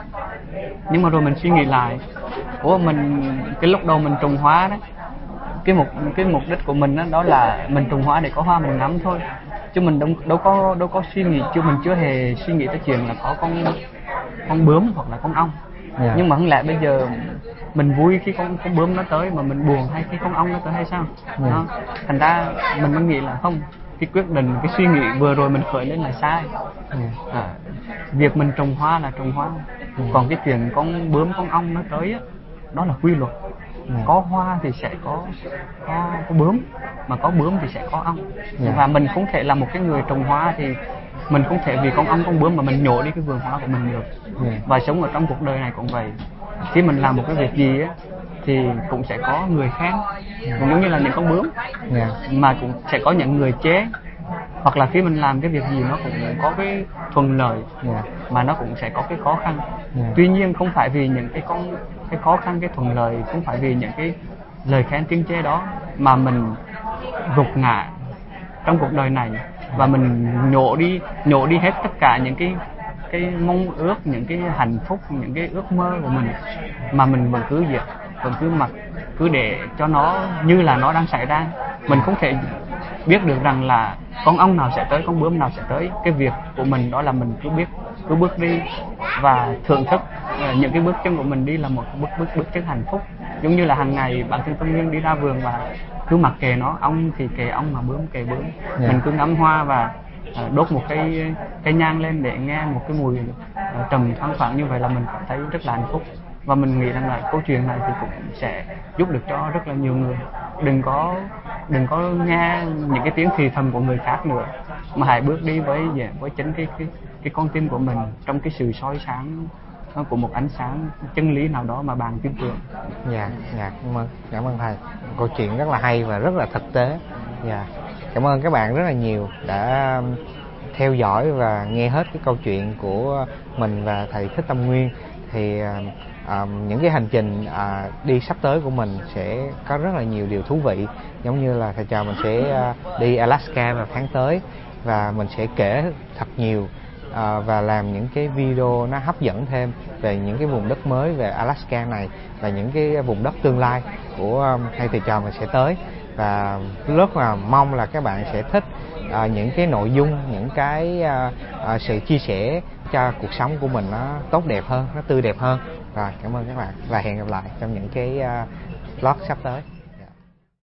Nhưng mà rồi mình suy nghĩ lại, ủa mình cái lúc đầu mình trồng hoa đó, cái mục cái mục đích của mình đó, đó là mình trồng hoa để có hoa mình ngắm thôi, chứ mình đâu đâu có đâu có suy nghĩ, chứ mình chưa hề suy nghĩ tới chuyện là có con con bướm hoặc là con ong. Yeah. Nhưng mà không lẽ bây giờ mình vui khi con con bướm nó tới mà mình buồn hay khi con ong nó tới hay sao? Yeah. Đó. Thành ra mình mới nghĩ là không, cái quyết định, cái suy nghĩ vừa rồi mình khởi lên là sai. Yeah. À, việc mình trồng hoa là trồng hoa. Yeah. Còn cái chuyện con bướm con ong nó tới á, đó là quy luật. Yeah. Có hoa thì sẽ có có có bướm, mà có bướm thì sẽ có ong. Yeah. Và mình không thể là một cái người trồng hoa thì mình không thể vì con ong con bướm mà mình nhổ đi cái vườn hoa của mình được. Yeah. Và sống ở trong cuộc đời này cũng vậy, khi mình làm một cái việc gì á thì cũng sẽ có người khen. Yeah. Cũng giống như là những con bướm. Yeah. Mà cũng sẽ có những người chế. Hoặc là khi mình làm cái việc gì nó cũng có cái thuận lợi. Yeah. Mà nó cũng sẽ có cái khó khăn. Yeah. Tuy nhiên không phải vì những cái con cái khó khăn, cái thuận lợi, không phải vì những cái lời khen tiếng chê đó mà mình gục ngã trong cuộc đời này và mình nhổ đi nhổ đi hết tất cả những cái cái mong ước, những cái hạnh phúc, những cái ước mơ của mình, mà mình vẫn cứ việc vẫn cứ mặc cứ để cho nó như là nó đang xảy ra. Mình không thể biết được rằng là con ong nào sẽ tới, con bướm nào sẽ tới. Cái việc của mình đó là mình cứ biết cứ bước đi và thưởng thức những cái bước chân của mình đi là một bước bước bước chân hạnh phúc. Giống như là hàng ngày bản thân Tâm Nguyên đi ra vườn và cứ mặc kệ nó, ong thì kệ ong mà bướm kệ bướm. Yeah. Mình cứ ngắm hoa và đốt một cái cây nhang lên để nghe một cái mùi trầm thoang thoảng như vậy là mình cảm thấy rất là hạnh phúc. Và mình nghĩ rằng là câu chuyện này thì cũng sẽ giúp được cho rất là nhiều người. Đừng có đừng có nghe những cái tiếng thì thầm của người khác nữa, mà hãy bước đi với với chính cái cái cái con tim của mình, trong cái sự soi sáng của một ánh sáng chân lý nào đó mà bạn tin tưởng. Dạ, dạ, cảm ơn, cảm ơn thầy. Câu chuyện rất là hay và rất là thực tế. Dạ, cảm ơn các bạn rất là nhiều đã theo dõi và nghe hết cái câu chuyện của mình và thầy Thích Tâm Nguyên. Thì à, những cái hành trình à, đi sắp tới của mình sẽ có rất là nhiều điều thú vị. Giống như là thầy trò mình sẽ à, đi Alaska vào tháng tới, và mình sẽ kể thật nhiều à, và làm những cái video nó hấp dẫn thêm về những cái vùng đất mới về Alaska này và những cái vùng đất tương lai của hai thầy trò mình sẽ tới. Và rất là mong là các bạn sẽ thích à, những cái nội dung, những cái à, à, sự chia sẻ cho cuộc sống của mình nó tốt đẹp hơn, nó tươi đẹp hơn. Và cảm ơn các bạn và hẹn gặp lại trong những cái uh, vlog sắp tới.